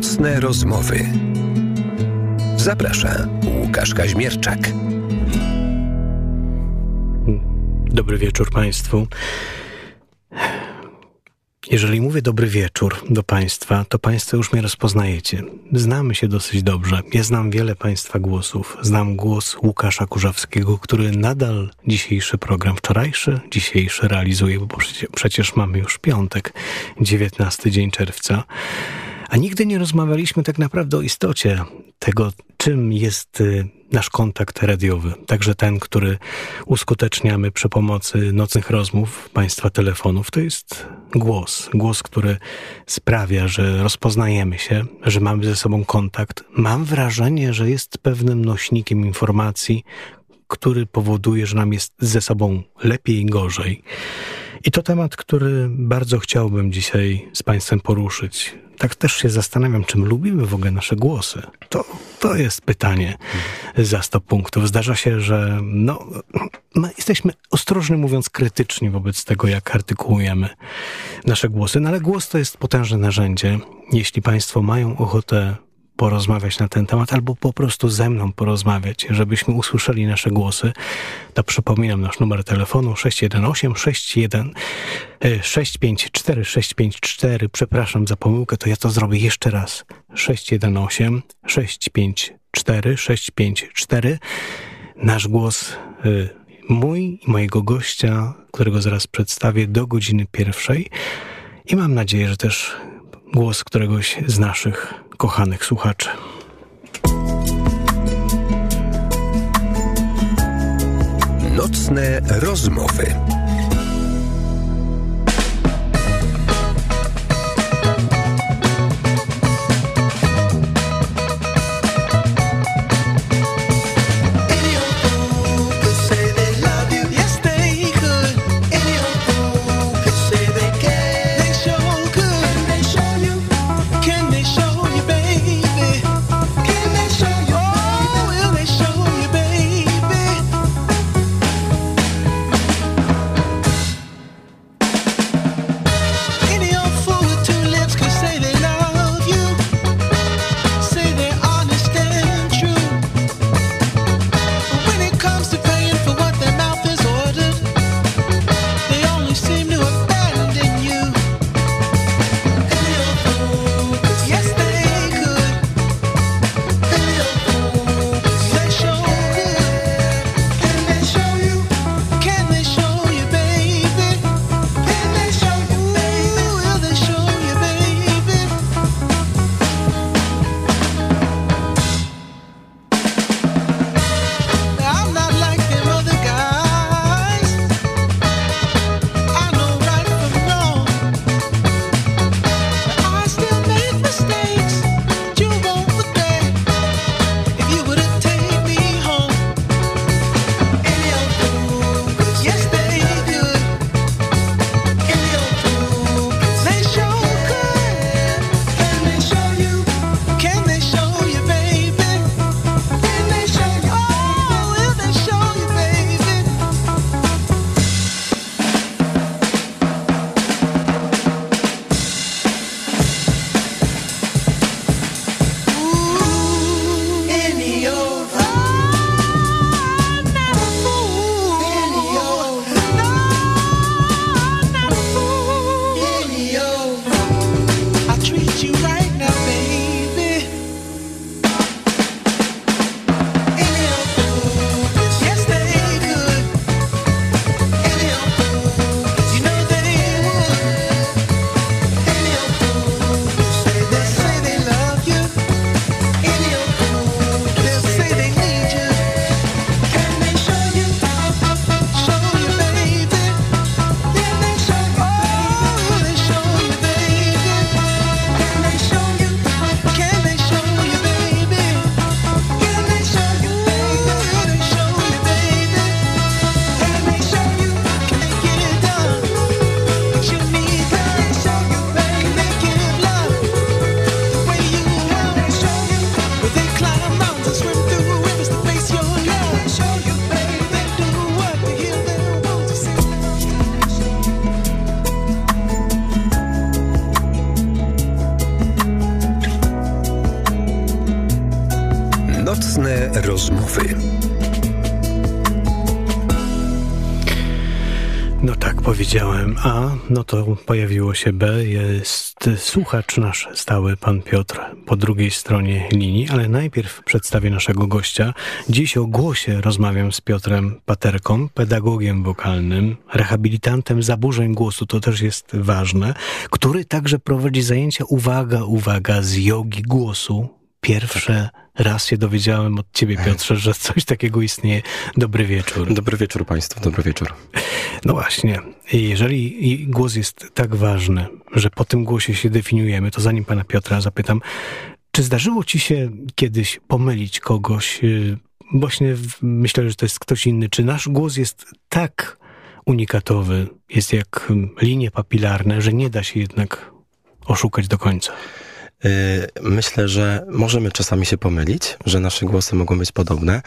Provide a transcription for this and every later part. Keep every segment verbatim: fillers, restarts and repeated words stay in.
Nocne rozmowy. Zaprasza Łukasz Kaźmierczak. Dobry wieczór Państwu. Jeżeli mówię dobry wieczór do Państwa, to Państwo już mnie rozpoznajecie. Znamy się dosyć dobrze. Ja znam wiele Państwa głosów. Znam głos Łukasza Kurzawskiego, który nadal dzisiejszy program, wczorajszy, dzisiejszy realizuje, bo przecież, przecież mamy już piątek, dziewiętnasty dzień czerwca. A nigdy nie rozmawialiśmy tak naprawdę o istocie tego, czym jest nasz kontakt radiowy. Także ten, który uskuteczniamy przy pomocy nocnych rozmów, Państwa telefonów, to jest głos. Głos, który sprawia, że rozpoznajemy się, że mamy ze sobą kontakt. Mam wrażenie, że jest pewnym nośnikiem informacji, który powoduje, że nam jest ze sobą lepiej i gorzej. I to temat, który bardzo chciałbym dzisiaj z Państwem poruszyć. Tak też się zastanawiam, czym lubimy w ogóle nasze głosy. To, to jest pytanie za sto punktów. Zdarza się, że no, my jesteśmy ostrożnie mówiąc krytyczni wobec tego, jak artykułujemy nasze głosy. No ale głos to jest potężne narzędzie. Jeśli Państwo mają ochotę porozmawiać na ten temat, albo po prostu ze mną porozmawiać, żebyśmy usłyszeli nasze głosy, to przypominam nasz numer telefonu sześć jeden osiem sześć jeden sześć pięć cztery sześć pięć cztery. Przepraszam za pomyłkę, to ja to zrobię jeszcze raz. sześć jeden osiem sześć pięć cztery sześć pięć cztery. Nasz głos, y, mój i mojego gościa, którego zaraz przedstawię, do godziny pierwszej. I mam nadzieję, że też głos któregoś z naszych kochanych słuchaczy. Nocne rozmowy. Rozmowy. No tak, powiedziałem A, no to pojawiło się B. Jest słuchacz nasz stały, pan Piotr, po drugiej stronie linii, ale najpierw przedstawię naszego gościa. Dziś o głosie rozmawiam z Piotrem Paterką, pedagogiem wokalnym, rehabilitantem zaburzeń głosu, to też jest ważne, który także prowadzi zajęcia, uwaga, uwaga, z jogi głosu. Pierwsze raz się dowiedziałem od ciebie, Piotrze, że coś takiego istnieje. Dobry wieczór. Dobry wieczór państwu, dobry wieczór. No właśnie, jeżeli głos jest tak ważny, że po tym głosie się definiujemy, to zanim pana Piotra zapytam, czy zdarzyło ci się kiedyś pomylić kogoś? Właśnie myślę, że to jest ktoś inny. Czy nasz głos jest tak unikatowy, jest jak linie papilarne, że nie da się jednak oszukać do końca? Myślę, że możemy czasami się pomylić, że nasze głosy mogą być podobne.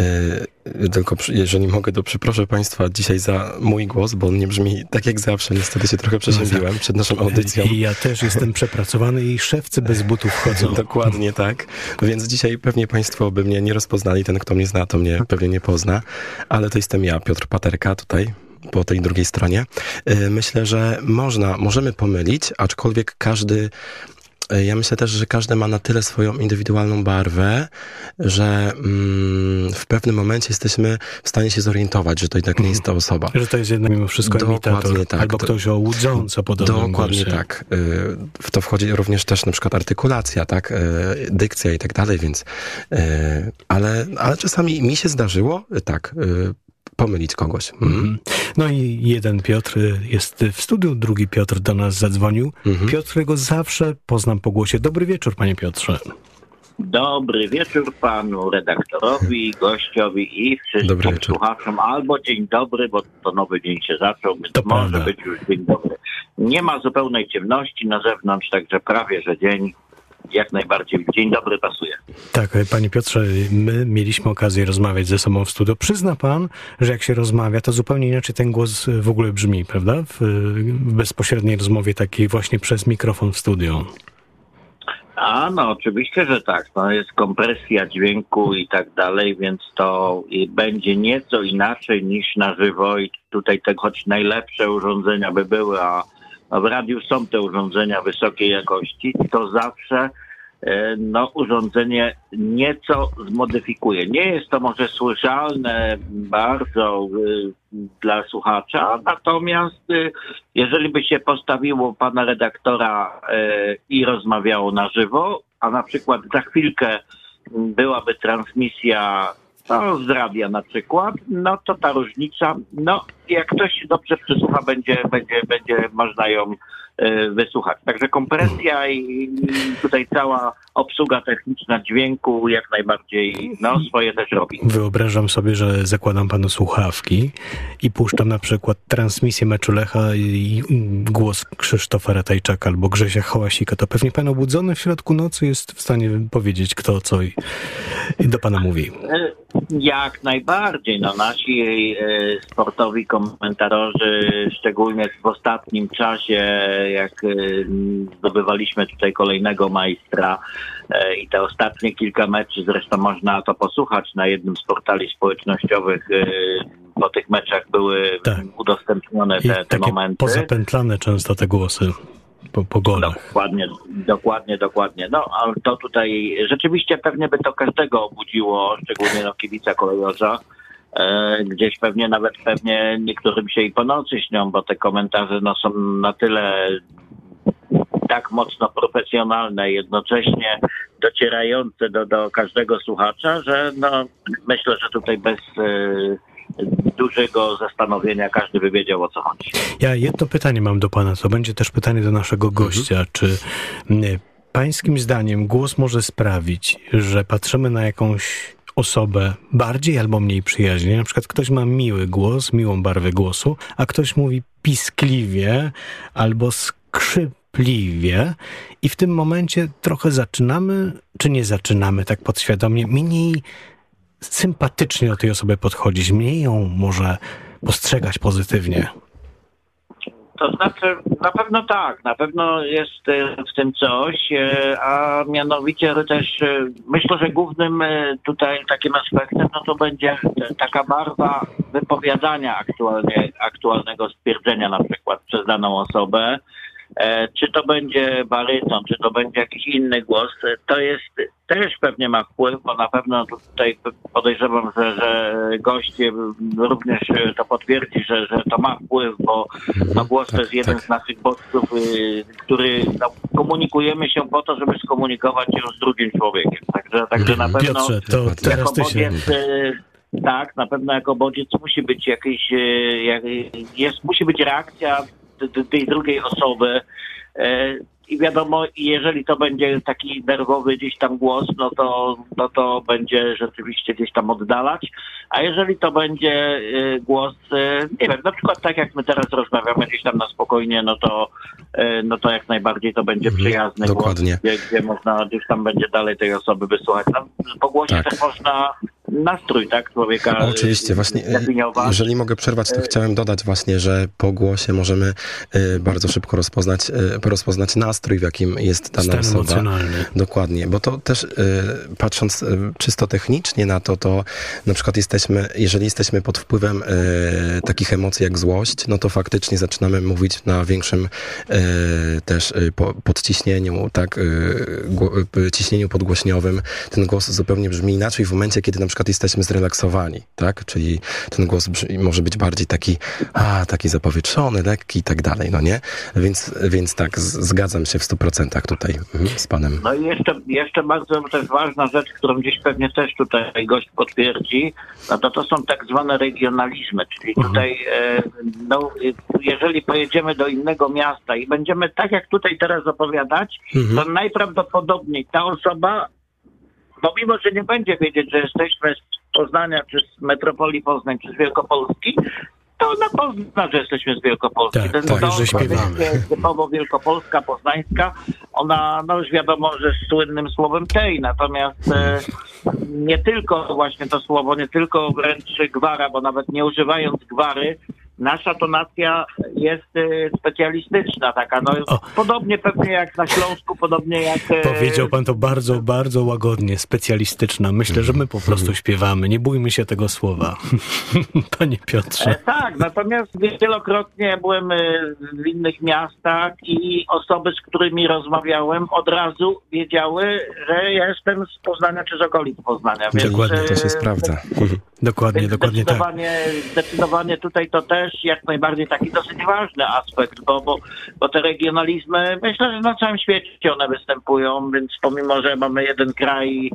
Tylko jeżeli mogę, to przeproszę państwa dzisiaj za mój głos, bo on nie brzmi tak jak zawsze. Niestety się trochę przeziębiłem przed naszą audycją. I ja też jestem przepracowany i szewcy bez butów chodzą. Dokładnie tak. Więc dzisiaj pewnie państwo by mnie nie rozpoznali. Ten, kto mnie zna, to mnie pewnie nie pozna. Ale to jestem ja, Piotr Paterka, tutaj po tej drugiej stronie. Myślę, że można, możemy pomylić, aczkolwiek każdy... Ja myślę też, że każdy ma na tyle swoją indywidualną barwę, że mm, w pewnym momencie jesteśmy w stanie się zorientować, że to jednak nie jest ta osoba. Że to jest jednak mimo wszystko imitator, tak. albo ktoś o łudząco podobnym Dokładnie głosie. tak. W to wchodzi również też na przykład artykulacja, tak, dykcja i tak dalej, więc ale, ale czasami mi się zdarzyło, tak, pomylić kogoś. Mhm. No i jeden Piotr jest w studiu, drugi Piotr do nas zadzwonił. Mhm. Piotrego zawsze poznam po głosie. Dobry wieczór, panie Piotrze. Dobry wieczór panu redaktorowi, gościowi i wszystkim słuchaczom. Albo dzień dobry, bo to nowy dzień się zaczął, więc to może prawda. być już dzień dobry. Nie ma zupełnej ciemności na zewnątrz, także prawie że dzień. Jak najbardziej. Dzień dobry pasuje. Tak, panie Piotrze, my mieliśmy okazję rozmawiać ze sobą w studio. Przyzna pan, że jak się rozmawia, to zupełnie inaczej ten głos w ogóle brzmi, prawda? W, w bezpośredniej rozmowie takiej właśnie przez mikrofon w studio. A no, oczywiście, że tak. No, jest kompresja dźwięku i tak dalej, więc to będzie nieco inaczej niż na żywo i tutaj te, choć najlepsze urządzenia by były, a w radiu są te urządzenia wysokiej jakości, to zawsze no, urządzenie nieco zmodyfikuje. Nie jest to może słyszalne bardzo y, dla słuchacza, natomiast y, jeżeli by się postawiło pana redaktora y, i rozmawiało na żywo, a na przykład za chwilkę byłaby transmisja no, z radia na przykład, no to ta różnica, no jak ktoś się dobrze przysłucha, będzie, będzie, będzie można ją y, wysłuchać. Także kompresja i, i tutaj cała obsługa techniczna dźwięku jak najbardziej no, swoje też robi. Wyobrażam sobie, że zakładam panu słuchawki i puszczam na przykład transmisję meczu Lecha i głos Krzysztofa Ratajczaka albo Grzesia Hałasika. To pewnie pan obudzony w środku nocy jest w stanie powiedzieć kto co i, i do pana mówi. Jak najbardziej. No, nasi e, sportowi komentatorzy, szczególnie w ostatnim czasie, jak e, zdobywaliśmy tutaj kolejnego majstra e, i te ostatnie kilka meczy, zresztą można to posłuchać na jednym z portali społecznościowych, e, po tych meczach były tak udostępnione te, te momenty. Pozapętlane często te głosy. Po, po golach. Dokładnie, dokładnie, dokładnie. No, ale to tutaj rzeczywiście pewnie by to każdego obudziło, szczególnie no, kibica kolejorza. E, gdzieś pewnie nawet pewnie niektórym się i po nocy śnią, bo te komentarze no, są na tyle tak mocno profesjonalne i jednocześnie docierające do, do każdego słuchacza, że no, myślę, że tutaj bez e, dużego zastanowienia każdy by wiedział, o co chodzi. Ja jedno pytanie mam do pana, to będzie też pytanie do naszego gościa. Mhm. Czy nie, pańskim zdaniem głos może sprawić, że patrzymy na jakąś osobę bardziej albo mniej przyjaźnie? Na przykład ktoś ma miły głos, miłą barwę głosu, a ktoś mówi piskliwie albo skrzypliwie i w tym momencie trochę zaczynamy, czy nie zaczynamy tak podświadomie, mniej sympatycznie do tej osoby podchodzić, mniej ją może postrzegać pozytywnie. To znaczy, na pewno tak, na pewno jest e, w tym coś, e, a mianowicie też e, myślę, że głównym e, tutaj takim aspektem, no to będzie e, taka barwa wypowiadania aktualnie, aktualnego stwierdzenia na przykład przez daną osobę. E, czy to będzie baryton, czy to będzie jakiś inny głos, e, to jest, też pewnie ma wpływ, bo na pewno tutaj podejrzewam, że, że gość również to potwierdzi, że, że to ma wpływ, bo no, głos to jest jeden tak. z naszych bodźców, y, który no, komunikujemy się po to, żeby skomunikować się z drugim człowiekiem. Także, także na pewno Piotrze, to teraz jako ty się... bodziec, y, tak, na pewno jako bodziec musi być jakiś, y, jak, jest, musi być reakcja tej drugiej osoby i wiadomo, jeżeli to będzie taki nerwowy gdzieś tam głos, no to, no to będzie rzeczywiście gdzieś tam oddalać, a jeżeli to będzie głos, nie wiem, na przykład tak jak my teraz rozmawiamy gdzieś tam na spokojnie, no to, no to jak najbardziej to będzie przyjazny Dokładnie. głos, gdzie, gdzie można gdzieś tam będzie dalej tej osoby wysłuchać. No, po głosie tak. też można nastrój, tak, człowieka oczywiście, właśnie, definiować. Jeżeli mogę przerwać, to chciałem dodać właśnie, że po głosie możemy y, bardzo szybko rozpoznać, y, rozpoznać nastrój, w jakim jest dana Stan osoba. emocjonalny. Dokładnie, bo to też y, patrząc y, czysto technicznie na to, to na przykład jesteśmy, jeżeli jesteśmy pod wpływem y, takich emocji jak złość, no to faktycznie zaczynamy mówić na większym y, też y, po, podciśnieniu, tak, y, gło, y, ciśnieniu podgłośniowym. Ten głos zupełnie brzmi inaczej w momencie, kiedy na przykład jesteśmy zrelaksowani, tak? Czyli ten głos brzmi, może być bardziej taki, a, taki zapowietrzony, lekki i tak dalej, no nie? Więc, więc tak, z, zgadzam się w stu procentach tutaj mhm, z panem. No i jeszcze, jeszcze bardzo też ważna rzecz, którą gdzieś pewnie też tutaj gość potwierdzi, no to to są tak zwane regionalizmy, czyli mhm. tutaj, e, no, jeżeli pojedziemy do innego miasta i będziemy tak jak tutaj teraz opowiadać, mhm. to najprawdopodobniej ta osoba, bo mimo, że nie będzie wiedzieć, że jesteśmy z Poznania, czy z metropolii Poznań, czy z Wielkopolski, to ona pozna, że jesteśmy z Wielkopolski. Tak, Ten tak, to, że śpiewamy. jest typowo wielkopolska, poznańska. Ona, no już wiadomo, że z słynnym słowem tej, natomiast e, nie tylko właśnie to słowo, nie tylko wręcz gwara, bo nawet nie używając gwary, nasza tonacja jest y, specjalistyczna taka, no O. podobnie pewnie jak na Śląsku, podobnie jak... Y, Powiedział pan to bardzo, bardzo łagodnie, specjalistyczna. Myślę, że my po prostu śpiewamy. Nie bójmy się tego słowa. Panie Piotrze. E, tak, natomiast wielokrotnie byłem y, w innych miastach i osoby, z którymi rozmawiałem, od razu wiedziały, że ja jestem z Poznania czy z okolic Poznania. Więc, Dokładnie, to się y, sprawdza. Dokładnie, Więc dokładnie tak. zdecydowanie, zdecydowanie tutaj to też jak najbardziej taki dosyć ważny aspekt, bo, bo, bo te regionalizmy, myślę, że na całym świecie one występują, więc pomimo, że mamy jeden kraj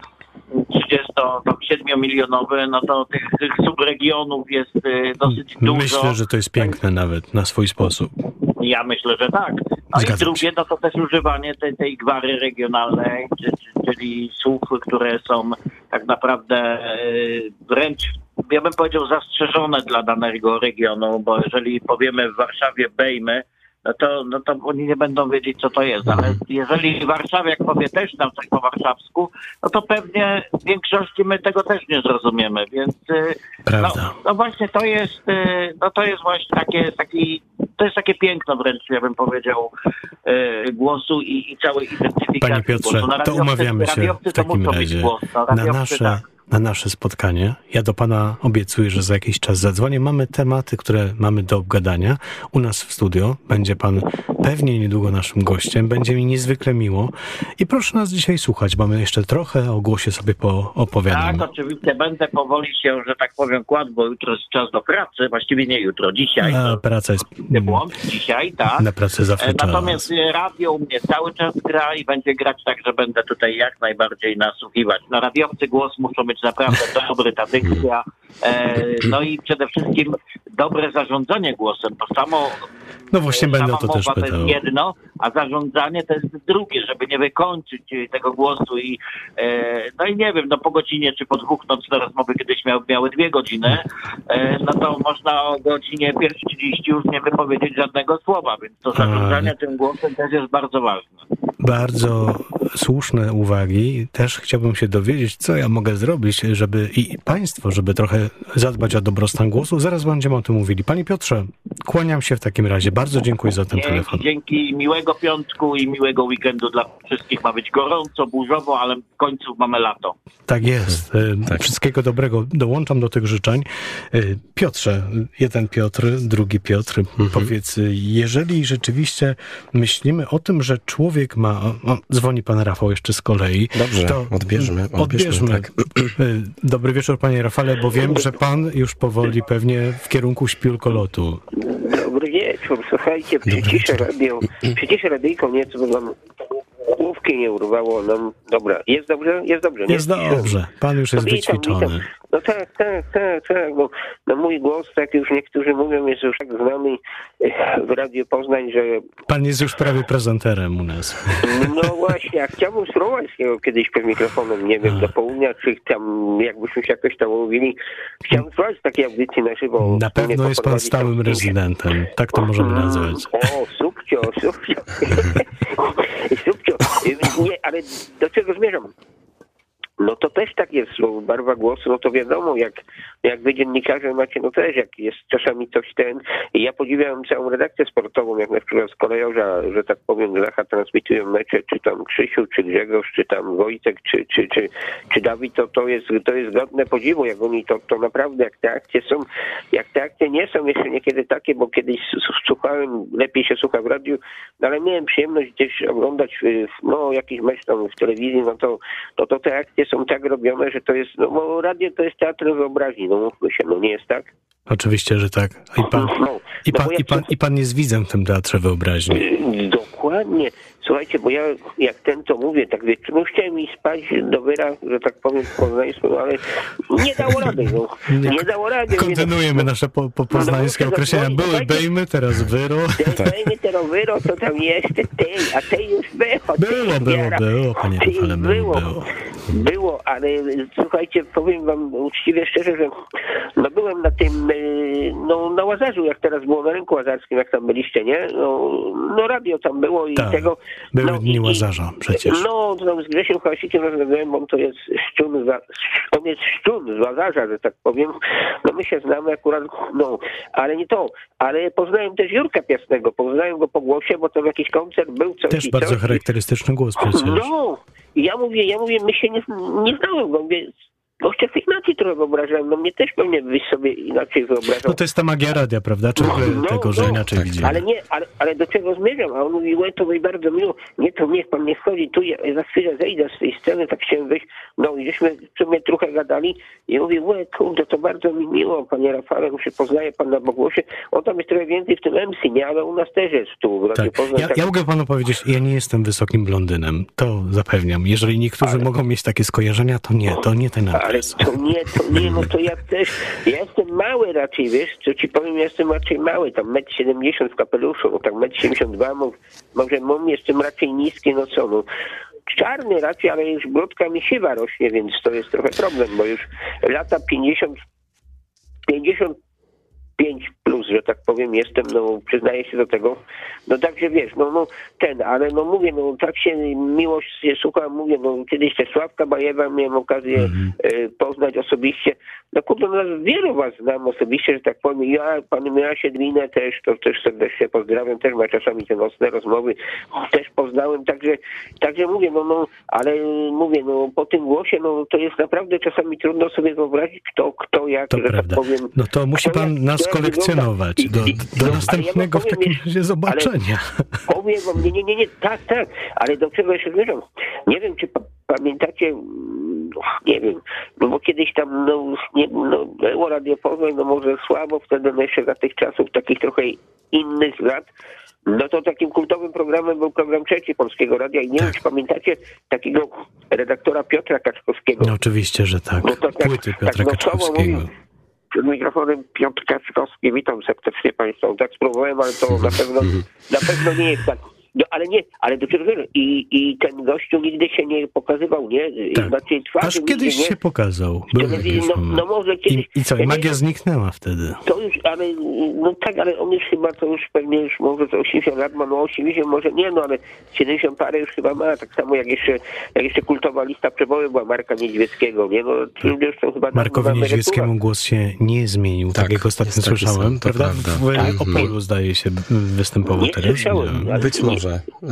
trzydziestosiedmiomilionowy, no to tych, tych subregionów jest y, dosyć dużo. Myślę, że to jest piękne nawet na swój sposób. Ja myślę, że tak. No Zgadzam i drugie, się. no to też używanie tej, tej gwary regionalnej, czy, czy, czyli słów, które są tak naprawdę y, wręcz, ja bym powiedział, zastrzeżone dla danego regionu, bo jeżeli powiemy w Warszawie bejmy, no to, no to oni nie będą wiedzieć, co to jest. Ale jeżeli warszawiak powie też nam coś po warszawsku, no to pewnie w większości my tego też nie zrozumiemy. Więc Prawda. no, no właśnie to jest, no to jest właśnie takie, taki, to jest takie piękno wręcz, ja bym powiedział, głosu i, i całej identyfikacji. Panie Piotrze, głosu. No, to umawiamy się w takim razie głos, no, na nasze... tak. na nasze spotkanie. Ja do pana obiecuję, że za jakiś czas zadzwonię. Mamy tematy, które mamy do obgadania. U nas w studio będzie pan pewnie niedługo naszym gościem. Będzie mi niezwykle miło. I proszę nas dzisiaj słuchać, bo my jeszcze trochę o głosie sobie poopowiadamy. Tak, oczywiście będę powoli się, że tak powiem, kładł, bo jutro jest czas do pracy. Właściwie nie jutro, dzisiaj. A, praca jest... Błąd, dzisiaj, tak. Na pracę zawsze czas. Natomiast radio u mnie cały czas gra i będzie grać tak, że będę tutaj jak najbardziej nasłuchiwać. Na radiowcy głos muszą być naprawdę dobry, ta dykcja. E, no i przede wszystkim dobre zarządzanie głosem. To samo... No właśnie będę to też pytał. To jest jedno, a zarządzanie to jest drugie, żeby nie wykończyć tego głosu i e, no i nie wiem, no po godzinie czy po dwóch nocne rozmowy kiedyś miały, miały dwie godziny, e, no to można o godzinie pierwszej trzydzieści już nie wypowiedzieć żadnego słowa, więc to zarządzanie tym głosem też jest bardzo ważne. Bardzo słuszne uwagi. Też chciałbym się dowiedzieć, co ja mogę zrobić, żeby i państwo, żeby trochę zadbać o dobrostan głosu. Zaraz będziemy o tym mówili. Panie Piotrze, Kłaniam się w takim razie. Bardzo dziękuję za ten Dzięki, telefon. dzięki, miłego piątku i miłego weekendu dla wszystkich. Ma być gorąco, burzowo, ale w końcu mamy lato. Tak jest. Tak. Wszystkiego dobrego. Dołączam do tych życzeń. Piotrze, jeden Piotr, drugi Piotr. Mhm. Powiedz, jeżeli rzeczywiście myślimy o tym, że człowiek ma... O, dzwoni pan Rafał jeszcze z kolei. Dobrze, to odbierzmy. Odbierzmy, odbierzmy. Tak. Dobry wieczór, panie Rafale, bo wiem, że pan już powoli pewnie w kierunku śpiulkolotu. Dobry wieczór, słuchajcie, przyciszę radio, przyciszę radyjko nieco, bo nam główki nie urwało nam. Dobra, jest dobrze? Jest dobrze, nie? Jest dobrze, pan już jest no, witam, wyćwiczony. Witam. No tak, tak, tak, tak, bo no mój głos, tak już niektórzy mówią, jest już tak znany w Radiu Poznań, że... Pan jest już prawie prezenterem u nas. No właśnie, a chciałbym spróbować jego kiedyś przed mikrofonem, nie wiem, a. do południa, czy tam, jakbyśmy się jakoś tam umówili. Chciałbym spróbować takiej audycji na żywo. Na pewno jest pan stałym rezydentem, tak to możemy nazwać. O, subcio, subcio. subcio. Nie, ale do czego zmierzam? No to też tak jest, no, barwa głosu, no to wiadomo, jak, jak wy dziennikarze macie, no też jak jest czasami coś ten. I ja podziwiam całą redakcję sportową, jak na przykład z Kolejorza, że tak powiem, Lecha transmitują mecze, czy tam Krzysiu, czy Grzegorz, czy tam Wojtek, czy, czy, czy, czy Dawid, to, to, jest, to jest godne podziwu, jak oni to, to naprawdę, jak te akcje są, jak te akcje nie są jeszcze niekiedy takie, bo kiedyś słuchałem, lepiej się słucha w radiu, no ale miałem przyjemność gdzieś oglądać, no jakiś mecz tam w telewizji, no to, to, to te akcje są tak robione, że to jest, no bo radio to jest teatr wyobraźni, no mówmy się, no nie jest tak? Oczywiście, że tak. I pan, no, i pan, no i pan, i pan jest widzem w tym teatrze wyobraźni. Dokładnie. Słuchajcie, bo ja jak ten to mówię, tak wiecie, no chciałem mi spać do wyra, że tak powiem po poznańsku, ale nie dało rady, no. Nie dało rady. Kontynuujemy no, nasze po, po poznańskie no, określenia. Były bejmy, teraz wyro. Bejmy, teraz wyro, co tam jest, tej, a tej już było. Było, było, było, panie Rafale, było, było. Było, ale słuchajcie, powiem wam uczciwie, szczerze, że no byłem na tym, no na Łazarzu, jak teraz było na rynku łazarskim, jak tam byliście, nie? No, no radio tam było i tak, tego... były no, dni Łazarza przecież. No, no z Grzesiem Hałasikiem rozmawiałem, bo on to jest szczun, za, on jest szczun z Łazarza, że tak powiem. No my się znamy akurat, no, ale nie to. Ale poznałem też Jurka Piasnego, poznałem go po głosie, bo tam jakiś koncert był, coś też i bardzo coś. charakterystyczny głos przecież. No, i ja mówię, ja mówię, my się nie, nie znałem, bo mówię, gościa z Ignacji trochę wyobrażałem, no mnie też pewnie byś sobie inaczej wyobrażał. No to jest ta magia radia, prawda? Czy no, tego, no, że inaczej tak, widzimy. Ale nie, ale, ale do czego zmierzam? A on mówi, łe, to mi bardzo miło, nie, to niech pan nie wchodzi, tu ja za chwilę zejdę z tej sceny, tak chciałem wyjść, no i żeśmy w sumie trochę gadali i mówię, łe, kurde, to bardzo mi miło, panie Rafale, się poznaje pan na Bogłosie, on tam jest trochę więcej w tym M C, nie, ale u nas też jest tu. W tak. Poznań, ja, tak. ja mogę panu powiedzieć, ja nie jestem wysokim blondynem, to zapewniam. Jeżeli niektórzy ale... mogą mieć takie skojarzenia, to nie, to nie ten adres. Ale to nie, to nie, no to ja też, ja jestem mały raczej, wiesz, co ci powiem, ja jestem raczej mały, tam metr siedemdziesiąt w kapeluszu, no tak metr siedemdziesiąt dwa, może mam, jestem raczej niski, no co, no. Czarny raczej, ale już brodka mi siwa rośnie, więc to jest trochę problem, bo już lata pięćdziesiąt, pięćdziesiąt pięć plus, że tak powiem, jestem, no przyznaję się do tego, no także wiesz, no, no ten, ale no mówię, no tak się miło się słucham, mówię, no kiedyś też Sławka Bajewa miałem okazję mm-hmm. e, poznać osobiście, no kurde, no wielu was znam osobiście, że tak powiem, ja, pan Miała Siedlinę też, to też serdecznie pozdrawiam, też ma czasami te nocne rozmowy, też poznałem, także, także mówię, no, no, ale mówię, no po tym głosie, no to jest naprawdę czasami trudno sobie wyobrazić, kto, kto jak, to że prawda. tak powiem. No to musi pan jak, nas kolekcjonować do, do no, następnego ja w takim razie zobaczenia. Powiem wam, nie, nie, nie, nie, tak, tak, ale do czego jeszcze zmierzam? Nie wiem, czy pa- pamiętacie, no, nie wiem, no bo kiedyś tam, no, nie, no było Radio Poznań, no może słabo wtedy, no jeszcze za tych czasów, takich trochę innych lat, no to takim kultowym programem był program trzeci Polskiego Radia i nie tak. wiem, czy pamiętacie takiego redaktora Piotra Kaczkowskiego. No oczywiście, że tak, no to tak płyty Piotra tak, Kaczkowskiego. Mówił, przed mikrofonem Piotr Kaczkowski, witam serdecznie Państwa. Tak spróbowałem, ale to na pewno na pewno nie jest tak. No ale nie, ale do czego i, i ten gościu nigdy się nie pokazywał, nie? Tak. Znaczy, twarzy Aż kiedyś nie, się pokazał. Był no, no może kiedyś... I, I co, i magia nie, zniknęła wtedy. To już, ale, no tak, ale on już chyba to już pewnie już może to osiemdziesiąt lat ma, no osiemdziesiąt może nie, no ale siedemdziesiąt parę już chyba ma, tak samo jak jeszcze, jak jeszcze kultowa lista przeboju była Marka Niedźwieckiego, nie? No ci ludzie już są chyba... Markowi Niedźwieckiemu głos się nie zmienił, tak, tak jak ostatnio słyszałem, tak, prawda? W tak, Opolu zdaje się występował nie teraz. Słyszałem, ale... Być może.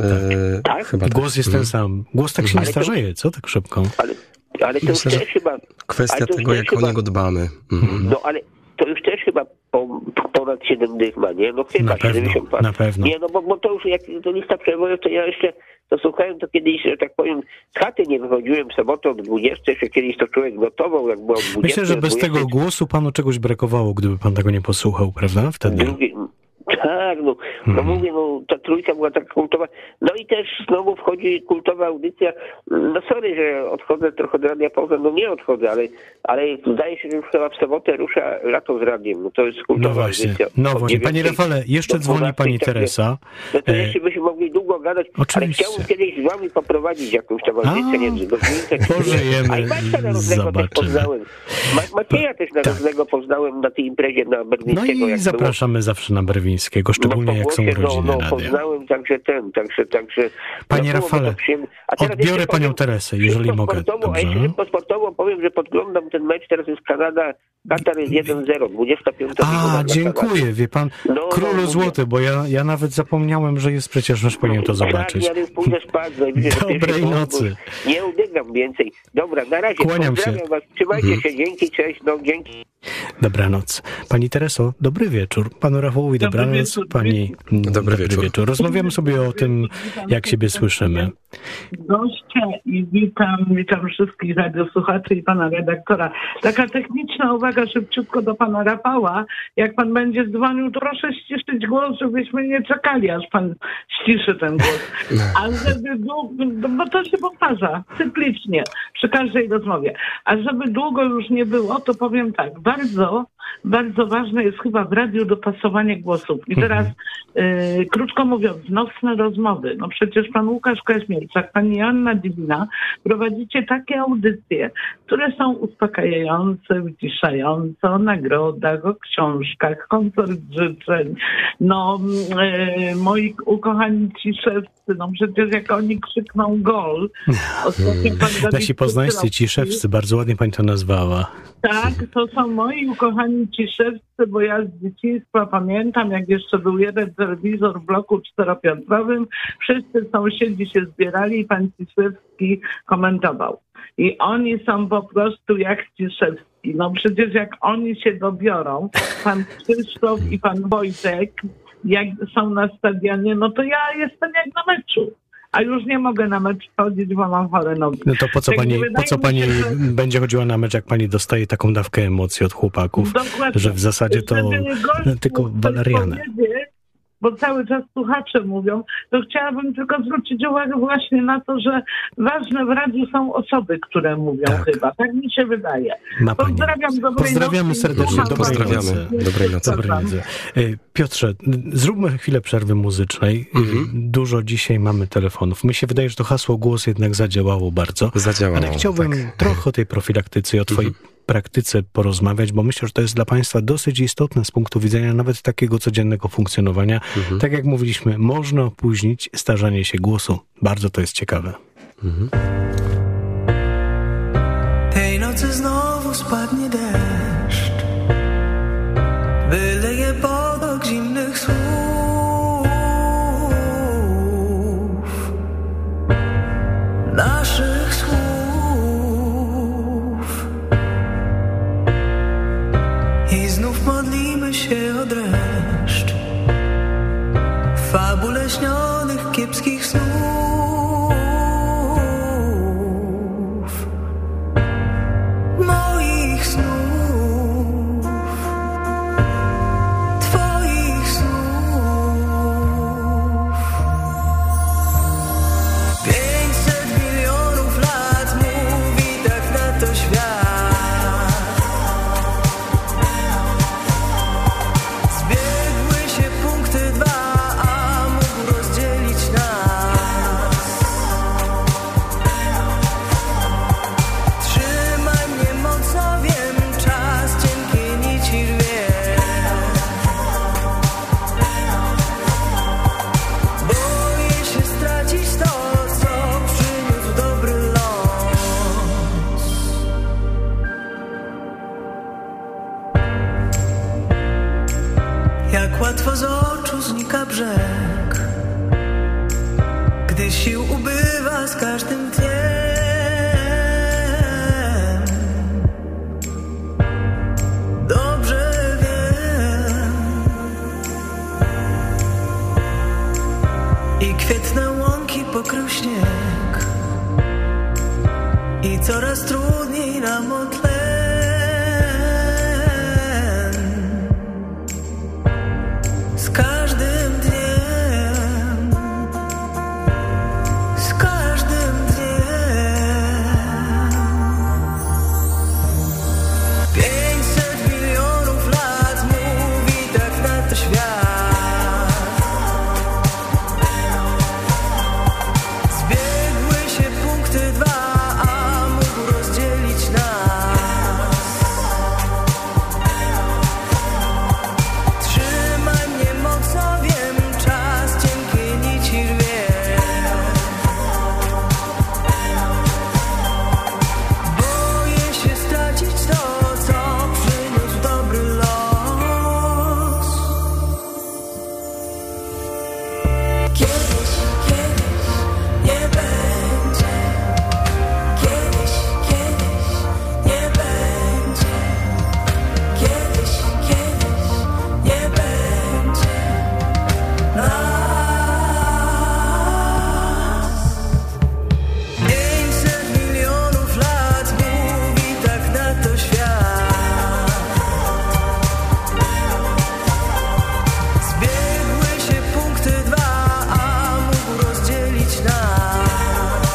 E, tak? Chyba Głos tak. jest ten sam. Głos tak się nie Ale to- starzeje, co tak szybko? Ale, ale to Myślę, już że też chyba... Kwestia ale to już tego, też jak chyba, o niego dbamy. Mhm. No ale to już też chyba po, ponad siedem dych ma, nie? No chyba Na pewno, siedemdziesiąt parę. na pewno. Nie, no bo, bo to już jak to lista przebojów, to ja jeszcze to słuchałem to kiedyś, że tak powiem, z chaty nie wychodziłem w sobotę o dwudziestej, jeszcze kiedyś to człowiek notował, jak było o dwudziestej. Myślę, że bez o dwudziestej. tego głosu panu czegoś brakowało, gdyby pan tego nie posłuchał, prawda? Wtedy. Drugi, tak, no, no Mhm. mówię, no ta trójka była tak kultowa. No i też znowu wchodzi kultowa audycja. No sorry, że odchodzę trochę do Radia Poznań, no nie odchodzę, ale, ale zdaje się, że już chyba w sobotę rusza Lato z radiem. No to jest kultowa No właśnie, audycja. no Od właśnie. Panie dziewiątej Rafale, jeszcze do dzwoni dwunastej, pani tak jest. Teresa. No to E, jeszcze byśmy mogli długo gadać, oczywiście. ale chciałbym kiedyś z wami poprowadzić jakąś tam audycję, A, nie wiem, godzinkę. czy pożyjemy, dwie. A i Maćka Naroznego też zobaczymy. poznałem. Ma, Macieja też Naroznego poznałem na tej imprezie na No Berlińskiego. i jak zapraszamy zawsze na Berwińskiego, szczególnie no, po jak są głosie, urodziny no, no, radia. poznałem także ten, także, także... Panie no, byłoby Rafale, to przyjemne. A teraz odbiorę jeszcze panią powiem, Teresę, jeżeli szybko mogę. sportowo, a Dobrze. jeszcze szybko sportowo powiem, że podglądam ten mecz, teraz jest Kanada, Katar jest jeden zero, dwudziesta piąta minuta A, dla dziękuję, Kanady. wie pan, No, no, królu mówię. złoty, bo ja, ja nawet zapomniałem, że jest przecież, aż powinien to zobaczyć. Tak, ja już pójdę spać, najwyżej do Dobrej pierwszej południu. nocy. Nie ubiegam więcej. Dobra, na razie, Kłaniam się. pozdrawiam was, trzymajcie się, dzięki, cześć, no dzięki. Dobranoc. Pani Tereso, dobry wieczór. Panu Rafałowi Dobry dobranoc. wieczór. Pani Dobry wieczór. Rozmawiamy sobie o tym, jak siebie słyszymy. Gościa i witam, witam wszystkich radiosłuchaczy i pana redaktora. Taka techniczna uwaga szybciutko do pana Rafała. Jak pan będzie dzwonił, to proszę ściszyć głos, żebyśmy nie czekali, aż pan ściszy ten głos. A żeby długo, bo to się powtarza cyklicznie przy każdej rozmowie. A żeby długo już nie było, to powiem tak, bardzo, bardzo ważne jest chyba w radiu dopasowanie głosów. I teraz, yy, krótko mówiąc, nocne rozmowy. No przecież pan Łukasz Kaźmierczak, pani Joanna Dywina prowadzicie takie audycje, które są uspokajające, wyciszające, o nagrodach, o książkach, koncert życzeń. No, yy, moi ukochani ciszewscy, no przecież jak oni krzykną gol. Ostatnio pan Dawid Nasi poznańscy Cytrowski- ciszewscy, bardzo ładnie pani to nazwała. Tak, to są moi ukochani ciszewscy, bo ja z dzieciństwa pamiętam, jak jeszcze był jeden telewizor w bloku czteropiętrowym, wszyscy sąsiedzi się zbierali i pan Ciszewski komentował. I oni są po prostu jak Ciszewski. No przecież jak oni się dobiorą, pan Krzysztof i pan Wojtek, jak są na stadionie, no to ja jestem jak na meczu. A już nie mogę na mecz chodzić, bo mam chore nogi. No to po co Tak pani, wydaje po co mi pani się, że- będzie chodziła na mecz, jak pani dostaje taką dawkę emocji od chłopaków, Dokładnie. że w zasadzie to Żeby gościu tylko coś waleriany. powiedzieć, bo cały czas słuchacze mówią, to chciałabym tylko zwrócić uwagę właśnie na to, że ważne w radiu są osoby, które mówią Tak. chyba. Tak mi się wydaje. Ma pani. Pozdrawiam, dobrej Pozdrawiamy nocy. serdecznie, Słucham dobrej Pozdrawiamy. nocy. Dobrej nocy. Dobrej nocy. E, Piotrze, zróbmy chwilę przerwy muzycznej. E, Mhm. Dużo dzisiaj mamy telefonów. Mi się wydaje, że to hasło głos jednak zadziałało bardzo. Zadziałało. Ale chciałbym tak. trochę o tej profilaktyce i o twojej praktyce porozmawiać, bo myślę, że to jest dla państwa dosyć istotne z punktu widzenia nawet takiego codziennego funkcjonowania. Mhm. Tak jak mówiliśmy, można opóźnić starzanie się głosu. Bardzo to jest ciekawe. Tej nocy znowu spadnie deszcz, wyleje potok zimnych słów, naszych słów. I znów modlimy się o dreszcz, w fabule śnionych kiepskich snów. Moich snów, twoich snów. Pięćset milionów lat mówi tak na to świat. Zbiegły się punkty dwa, a mógł rozdzielić nas. jak łatwo z oczu znika brzeg, gdy sił ubywa z każdym dniem. Dobrze wiem, i kwietne łąki pokrył śnieg, i coraz trudniej nam o tlen. Z każdym dniem, z każdym dniem. Pięćset milionów lat mówi tak na to świat. Zbiegły się punkty dwa, a mógł rozdzielić nas. Trzymaj mnie mocno, wiem, czas cienkiej nici rwie. Boję się stracić to, co przyniósł dobry los. Kiedyś, kiedyś nie będzie. Kiedyś, kiedyś nie będzie. Kiedyś, kiedyś nie będzie nas. Pięćset milionów lat mówi tak na to świat. Zbiegły się punkty dwa, a mógł rozdzielić nas.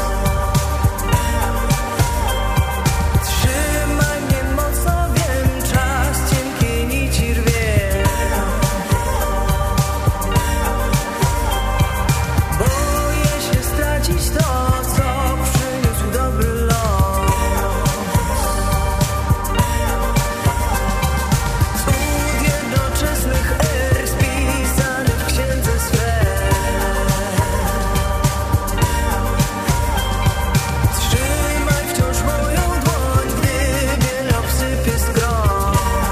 Trzymaj mnie mocno, wiem, czas cienkiej nici rwie. Boję się stracić to, co przyniósł dobry los. Cud jednoczesnych er spisany w księdze swej. Trzymaj wciąż moją dłoń, gdy biel obsypie skron.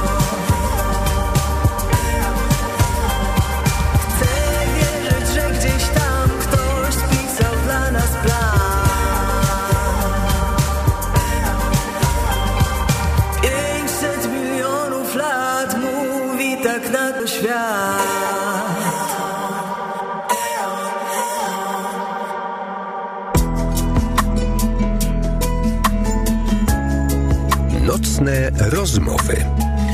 Chcę wierzyć, że gdzieś tam ktoś spisał dla nas plan. Pięćset milionów lat mówi tak na to świat. Nocne rozmowy.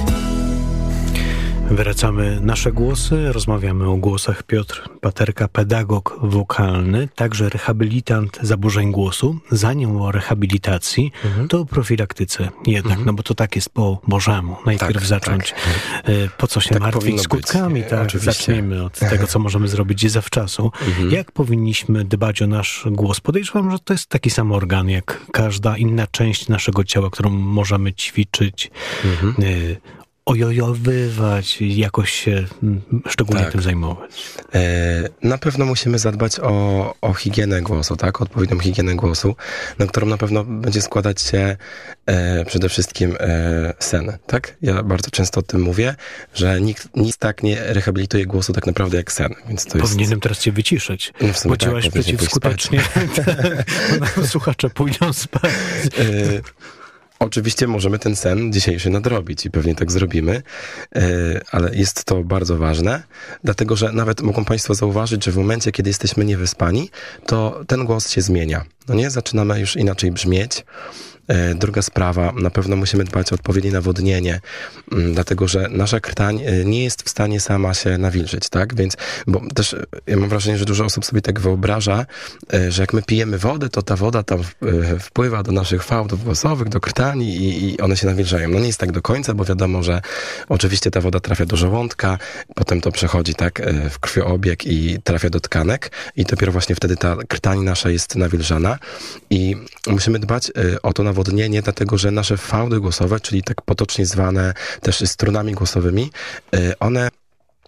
Wracamy nasze głosy, rozmawiamy o głosach. Piotr Paterka, pedagog wokalny, także rehabilitant zaburzeń głosu. Zanim o rehabilitacji, mhm. to o profilaktyce jednak, mhm. no bo to tak jest po Bożemu. Najpierw tak, zacząć, tak. po co się Tak martwić skutkami, być. tak, Oczywiście. zacznijmy od tego, co możemy zrobić zawczasu. Mhm. Jak powinniśmy dbać o nasz głos? Podejrzewam, że to jest taki sam organ, jak każda inna część naszego ciała, którą możemy ćwiczyć, mhm. y- ojojowywać, jakoś się szczególnie Tak. tym zajmować. E, Na pewno musimy zadbać o, o higienę głosu, tak? Odpowiednią higienę głosu, na którą na pewno będzie składać się e, przede wszystkim e, sen, tak? Ja bardzo często o tym mówię, że nikt, nic tak nie rehabilituje głosu tak naprawdę jak sen, więc to jest... Powinienem teraz cię wyciszyć, No w sumie bo tak, działaś powinien pójść przeciwskutecznie. Bo słuchacze pójdą spać. E, Oczywiście możemy ten sen dzisiejszy nadrobić i pewnie tak zrobimy, ale jest to bardzo ważne, dlatego że nawet mogą Państwo zauważyć, że w momencie, kiedy jesteśmy niewyspani, to ten głos się zmienia. No nie? Zaczynamy już inaczej brzmieć. Druga sprawa, na pewno musimy dbać o odpowiednie nawodnienie, dlatego że nasza krtań nie jest w stanie sama się nawilżyć, tak? Więc, bo też ja mam wrażenie, że dużo osób sobie tak wyobraża, że jak my pijemy wodę, to ta woda tam wpływa do naszych fałdów głosowych, do krtani i, i one się nawilżają. No nie jest tak do końca, bo wiadomo, że oczywiście ta woda trafia do żołądka, potem to przechodzi tak w krwiobieg i trafia do tkanek i dopiero właśnie wtedy ta krtań nasza jest nawilżana i musimy dbać o to nawodnienie, dlatego że nasze fałdy głosowe, czyli tak potocznie zwane też strunami głosowymi, one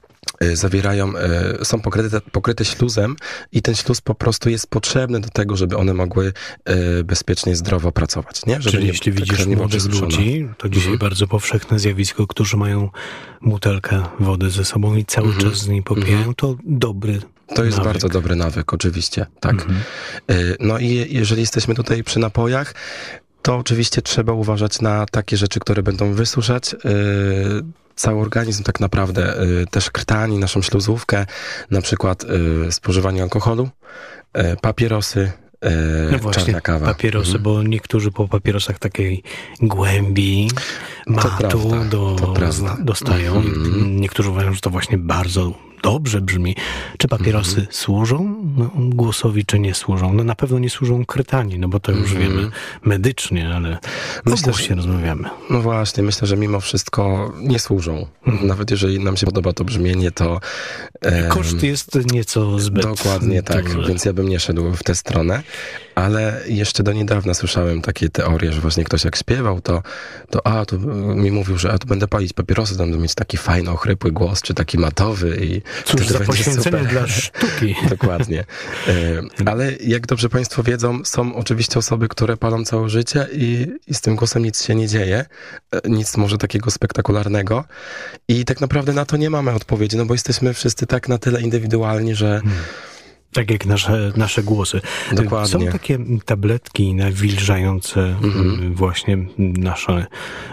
y, zawierają, y, są pokryte, pokryte śluzem i ten śluz po prostu jest potrzebny do tego, żeby one mogły y, bezpiecznie, zdrowo pracować, nie? Żeby Czyli nie, jeśli ta widzisz krew nie była młodych przesuszona. ludzi, to dzisiaj Mhm. bardzo powszechne zjawisko, którzy mają butelkę wody ze sobą i cały Mhm. czas z niej popijają, Mhm. to dobry To jest nawyk. bardzo dobry nawyk, oczywiście, tak. Mhm. Y, No i jeżeli jesteśmy tutaj przy napojach, to oczywiście trzeba uważać na takie rzeczy, które będą wysuszać y, cały organizm tak naprawdę, y, też krtani, naszą śluzówkę, na przykład y, spożywanie alkoholu, y, papierosy, y, No właśnie, czarna kawa. papierosy, Mhm. bo niektórzy po papierosach takiej głębi matu prawda, do, to prawda. dostają. Mhm. Niektórzy uważają, że to właśnie bardzo dobrze brzmi. Czy papierosy Mhm. służą no, głosowi, czy nie służą? No na pewno nie służą krtani, no bo to już Mhm. wiemy medycznie, ale Myślę, o głosie że- rozmawiamy. No właśnie, myślę, że mimo wszystko nie służą. Mhm. Nawet jeżeli nam się podoba to brzmienie, to... em, Koszt jest nieco zbyt Dokładnie tak, duży. więc ja bym nie szedł w tę stronę, ale jeszcze do niedawna słyszałem takie teorie, że właśnie ktoś jak śpiewał, to, to a, to mi mówił, że a, to będę palić papierosy, to będę mieć taki fajny, ochrypły głos, czy taki matowy i Cóż wtedy za będzie poświęcenie super. dla sztuki. Dokładnie. E, Ale jak dobrze Państwo wiedzą, są oczywiście osoby, które palą całe życie i, i z tym głosem nic się nie dzieje. E, Nic może takiego spektakularnego. I tak naprawdę na to nie mamy odpowiedzi, no bo jesteśmy wszyscy tak na tyle indywidualni, że Tak jak nasze, nasze głosy. Dokładnie. Są takie tabletki nawilżające Mhm. właśnie nasze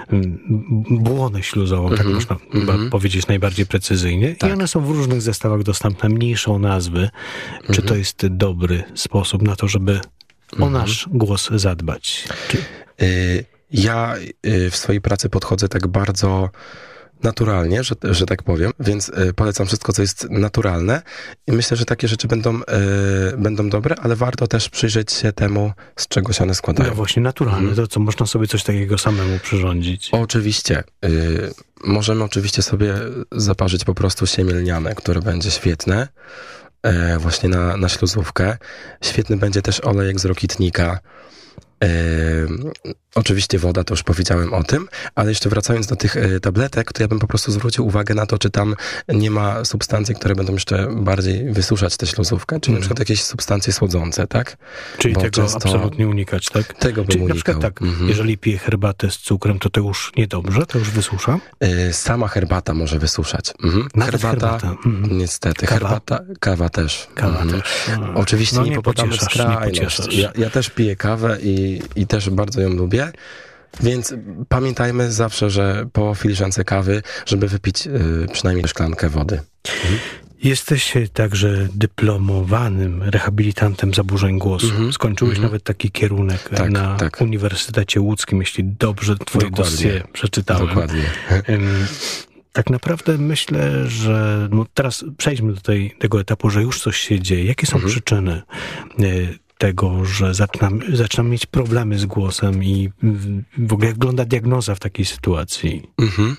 błonę śluzową, tak Mhm. można chyba Mhm. powiedzieć najbardziej precyzyjnie. Tak. I one są w różnych zestawach dostępne, mniejszą nazwy. Czy Mhm. to jest dobry sposób na to, żeby o Mhm. nasz głos zadbać? Czy... Y, Ja y, w swojej pracy podchodzę tak bardzo naturalnie, że, że tak powiem, więc y, polecam wszystko, co jest naturalne i myślę, że takie rzeczy będą, y, będą dobre, ale warto też przyjrzeć się temu, z czego się one składają. No właśnie naturalne, Mhm. to co można sobie coś takiego samemu przyrządzić. Oczywiście. Y, możemy oczywiście sobie zaparzyć po prostu siemię lniane, które będzie świetne e, właśnie na, na śluzówkę. Świetny będzie też olejek z rokitnika. E, oczywiście woda, to już powiedziałem o tym, ale jeszcze wracając do tych e, tabletek, to ja bym po prostu zwrócił uwagę na to, czy tam nie ma substancji, które będą jeszcze bardziej wysuszać tę śluzówkę, czyli Mhm. na przykład jakieś substancje słodzące, tak? Czyli bo tego często- absolutnie unikać, tak? Tego bym Czyli na unikał. przykład tak, Mhm. jeżeli piję herbatę z cukrem, to to już niedobrze, to już wysusza? Y, Sama herbata może wysuszać. Mhm. Nawet herbata. Mhm. Niestety. Kawa? Herbata, kawa też. Kawa Mhm. też. A. Oczywiście No nie, nie popadamy w pocieszasz, nie skrajność. pocieszasz. Ja, ja też piję kawę i, i też bardzo ją lubię. Więc pamiętajmy zawsze, że po filiżance kawy, żeby wypić y, przynajmniej szklankę wody. Jesteś także dyplomowanym rehabilitantem zaburzeń głosu. Mhm. Skończyłeś Mhm. nawet taki kierunek Tak, na tak. Uniwersytecie Łódzkim, jeśli dobrze twoje Dokładnie. dossier przeczytałem. Dokładnie. Em, Tak naprawdę myślę, że no teraz przejdźmy do tej, tego etapu, że już coś się dzieje. Jakie są Mhm. przyczyny y, tego, że zaczynam, zaczynam mieć problemy z głosem i w, w ogóle jak wygląda diagnoza w takiej sytuacji? Mhm.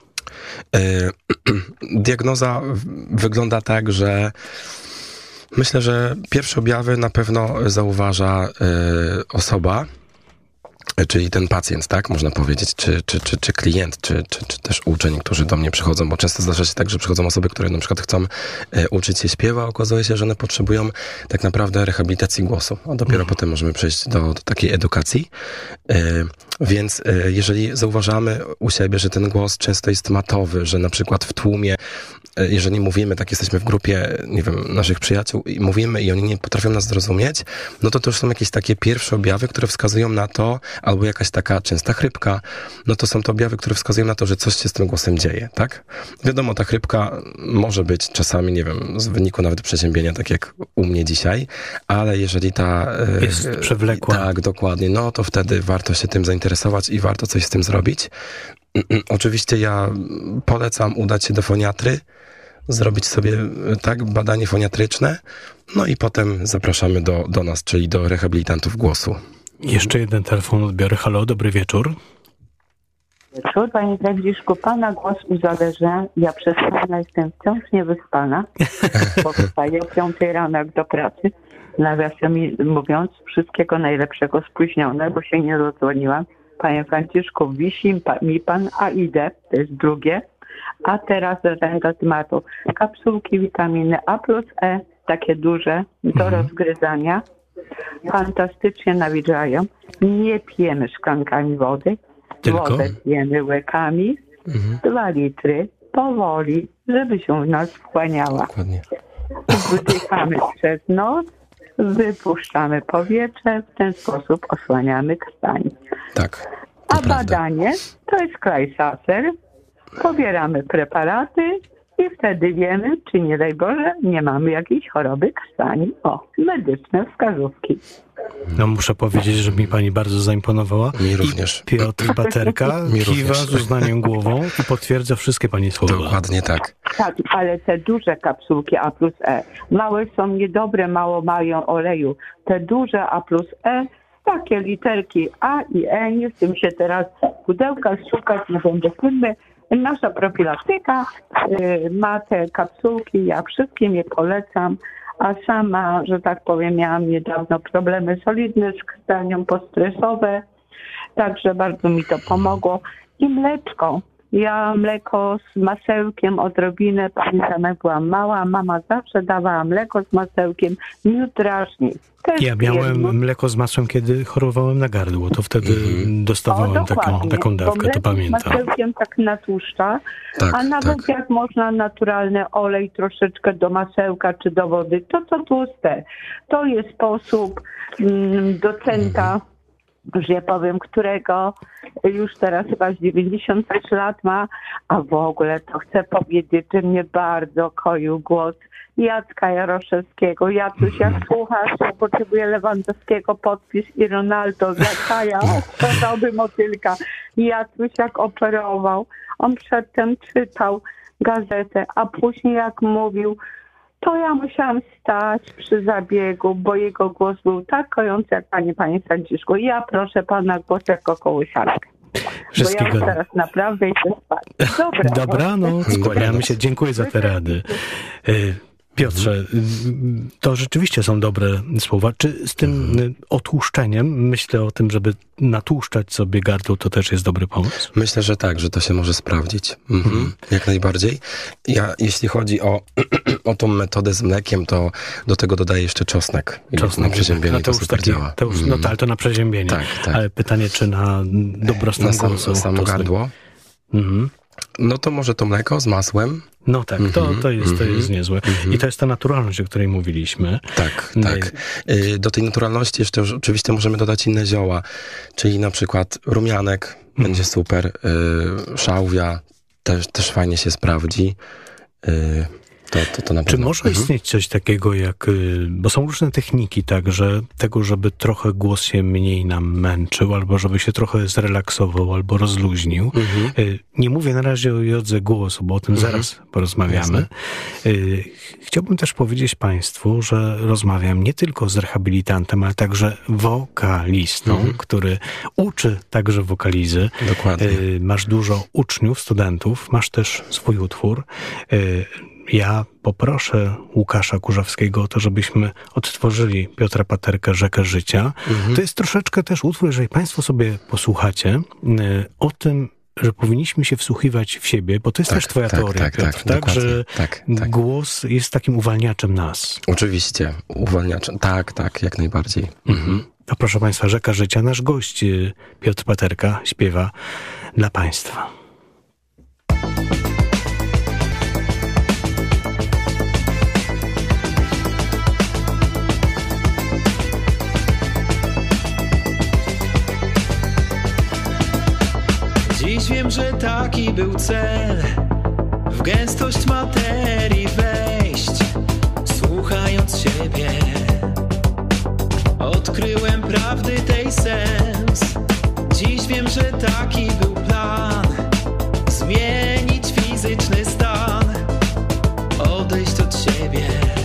E, diagnoza w- wygląda tak, że myślę, że pierwsze objawy na pewno zauważa e, osoba, e, czyli ten pacjent, tak, można powiedzieć, czy, czy, czy, czy klient, czy, czy, czy też uczeń, którzy do mnie przychodzą, bo często zdarza się tak, że przychodzą osoby, które na przykład chcą e, uczyć się śpiewa, a okazuje się, że one potrzebują tak naprawdę rehabilitacji głosu, a dopiero potem możemy przejść do, do takiej edukacji. E, Więc e, jeżeli zauważamy u siebie, że ten głos często jest matowy, że na przykład w tłumie, e, jeżeli mówimy, tak jesteśmy w grupie, nie wiem, naszych przyjaciół i mówimy i oni nie potrafią nas zrozumieć, no to to już są jakieś takie pierwsze objawy, które wskazują na to, albo jakaś taka częsta chrypka, no to są to objawy, które wskazują na to, że coś się z tym głosem dzieje, tak? Wiadomo, ta chrypka może być czasami, nie wiem, z wyniku nawet przeziębienia, tak jak u mnie dzisiaj, ale jeżeli ta... e, Jest przewlekła. Tak, dokładnie, no to wtedy warto się tym zainteresować i warto coś z tym zrobić. Oczywiście ja polecam udać się do foniatry, zrobić sobie tak badanie foniatryczne, no i potem zapraszamy do, do nas, czyli do rehabilitantów głosu. Jeszcze jeden telefon odbiorę. Halo, dobry wieczór. Wieczór, panie Franciszku, pana głos uzależnia. Ja przez pana jestem wciąż niewyspana, bo wstaję o piątej rano jak do pracy. Nawiasem mówiąc, wszystkiego najlepszego, spóźnione, bo się nie dodzwoniłam. Panie Franciszku, wisi pa, mi pan, a idę, to jest drugie. A teraz do tematu. Kapsułki witaminy A plus E, takie duże, do Mhm. rozgryzania. Fantastycznie nawilżają. Nie pijemy szklankami wody. Tylko? Wodę pijemy łykami. Mhm. Dwa litry, powoli, żeby się w nas wchłaniała. Dokładnie. Wdychamy przez nos, wypuszczamy powietrze, w ten sposób osłaniamy krtań. Tak. To A prawda. badanie to jest Klajsaser. Pobieramy preparaty i wtedy wiemy, czy nie daj Boże, nie mamy jakiejś choroby krtani. O, medyczne wskazówki. No muszę powiedzieć, że mi pani bardzo zaimponowała. Mi również. I Piotr Paterka Mi kiwa również. z uznaniem głową i potwierdza wszystkie pani słowa. Dokładnie tak. Tak, ale te duże kapsułki A plus E, małe są niedobre, mało mają oleju. Te duże A plus E, takie literki A i E, nie chcę mi się teraz w pudełkach szukać, nie będę filmy. Nasza profilaktyka y, ma te kapsułki, ja wszystkim je polecam, a sama, że tak powiem, miałam niedawno problemy solidne z krtanią postresowe, także bardzo mi to pomogło. I mleczko. Ja mleko z masełkiem odrobinę, pamiętam jak byłam mała, mama zawsze dawała mleko z masełkiem, miód drażni. Też Ja jedno. miałem mleko z masłem, kiedy chorowałem na gardło. To wtedy Mhm. dostawałem O, taką, dokładnie, taką bo dawkę, to mleko pamiętam. z masełkiem tak natłuszcza, Tak, a nawet tak. jak można naturalny olej troszeczkę do masełka czy do wody, to co tłuste. To jest sposób mm, docenta, że ja powiem, którego już teraz chyba z dziewięćdziesiąt sześć lat ma, a w ogóle to chcę powiedzieć, że mnie bardzo koił głos Jacka Jaroszewskiego. Jacuś, jak słuchasz, ja potrzebuję Lewandowskiego podpis i Ronaldo, Zakaja, choroby motylka. Jacuś jak operował, on przedtem czytał gazetę, a później jak mówił, to ja musiałam stać przy zabiegu, bo jego głos był tak kojący jak pani, panie Franciszku. Ja proszę pana głos jako kołysiarkę. Bo ja Wszystkiego. już teraz naprawdę idę spać. Dobra. Dobranoc, kłaniamy się, dziękuję za te rady. Y, Piotrze, y, to rzeczywiście są dobre słowa. Czy z tym y, otłuszczeniem, myślę o tym, żeby natłuszczać sobie gardło, to też jest dobry pomysł? Myślę, że tak, że to się może sprawdzić. Mhm. Jak najbardziej. Ja, jeśli chodzi o, o tą metodę z mlekiem, to do tego dodaję jeszcze czosnek. I na przeziębienie no to, to już super takie, działa. to już, no Mhm. tak, to na przeziębienie. Tak, tak. Ale pytanie, czy na dobrostan Na sam, głosu? samo czosnek? gardło. Mhm. No to może to mleko z masłem. No tak, to, to, jest, to mhm, jest niezłe. mhm. I to jest ta naturalność, o której mówiliśmy. Tak, Nie. tak. Y, Do tej naturalności jeszcze oczywiście możemy dodać inne zioła, czyli na przykład rumianek będzie super, y, szałwia też, też fajnie się sprawdzi. Y, To, to, to na Czy pewno. może Mhm. istnieć coś takiego jak, y, bo są różne techniki także tego, żeby trochę głos się mniej nam męczył, albo żeby się trochę zrelaksował, albo rozluźnił. Mhm. Y, Nie mówię na razie o jodze głosu, bo o tym Mhm. zaraz porozmawiamy. Y, Chciałbym też powiedzieć państwu, że rozmawiam nie tylko z rehabilitantem, ale także wokalistą, Mhm. który uczy także wokalizy. Dokładnie. Y, Masz dużo uczniów, studentów, masz też swój utwór. Y, Ja poproszę Łukasza Kurzawskiego o to, żebyśmy odtworzyli Piotra Paterka Rzekę Życia. Mhm. To jest troszeczkę też utwór, jeżeli państwo sobie posłuchacie, y, o tym, że powinniśmy się wsłuchiwać w siebie, bo to jest Tak, też twoja tak, teoria, tak, Piotr, tak, tak, dokładnie. że Tak, tak. głos jest takim uwalniaczem nas. Oczywiście, uwalniaczem. Tak, tak, jak najbardziej. Mhm. To proszę państwa, Rzeka Życia, nasz gość y, Piotr Paterka śpiewa dla państwa. Dziś wiem, że taki był cel, w gęstość materii wejść, słuchając siebie. Odkryłem prawdy tej sens. Dziś wiem, że taki był plan, zmienić fizyczny stan, odejść od siebie,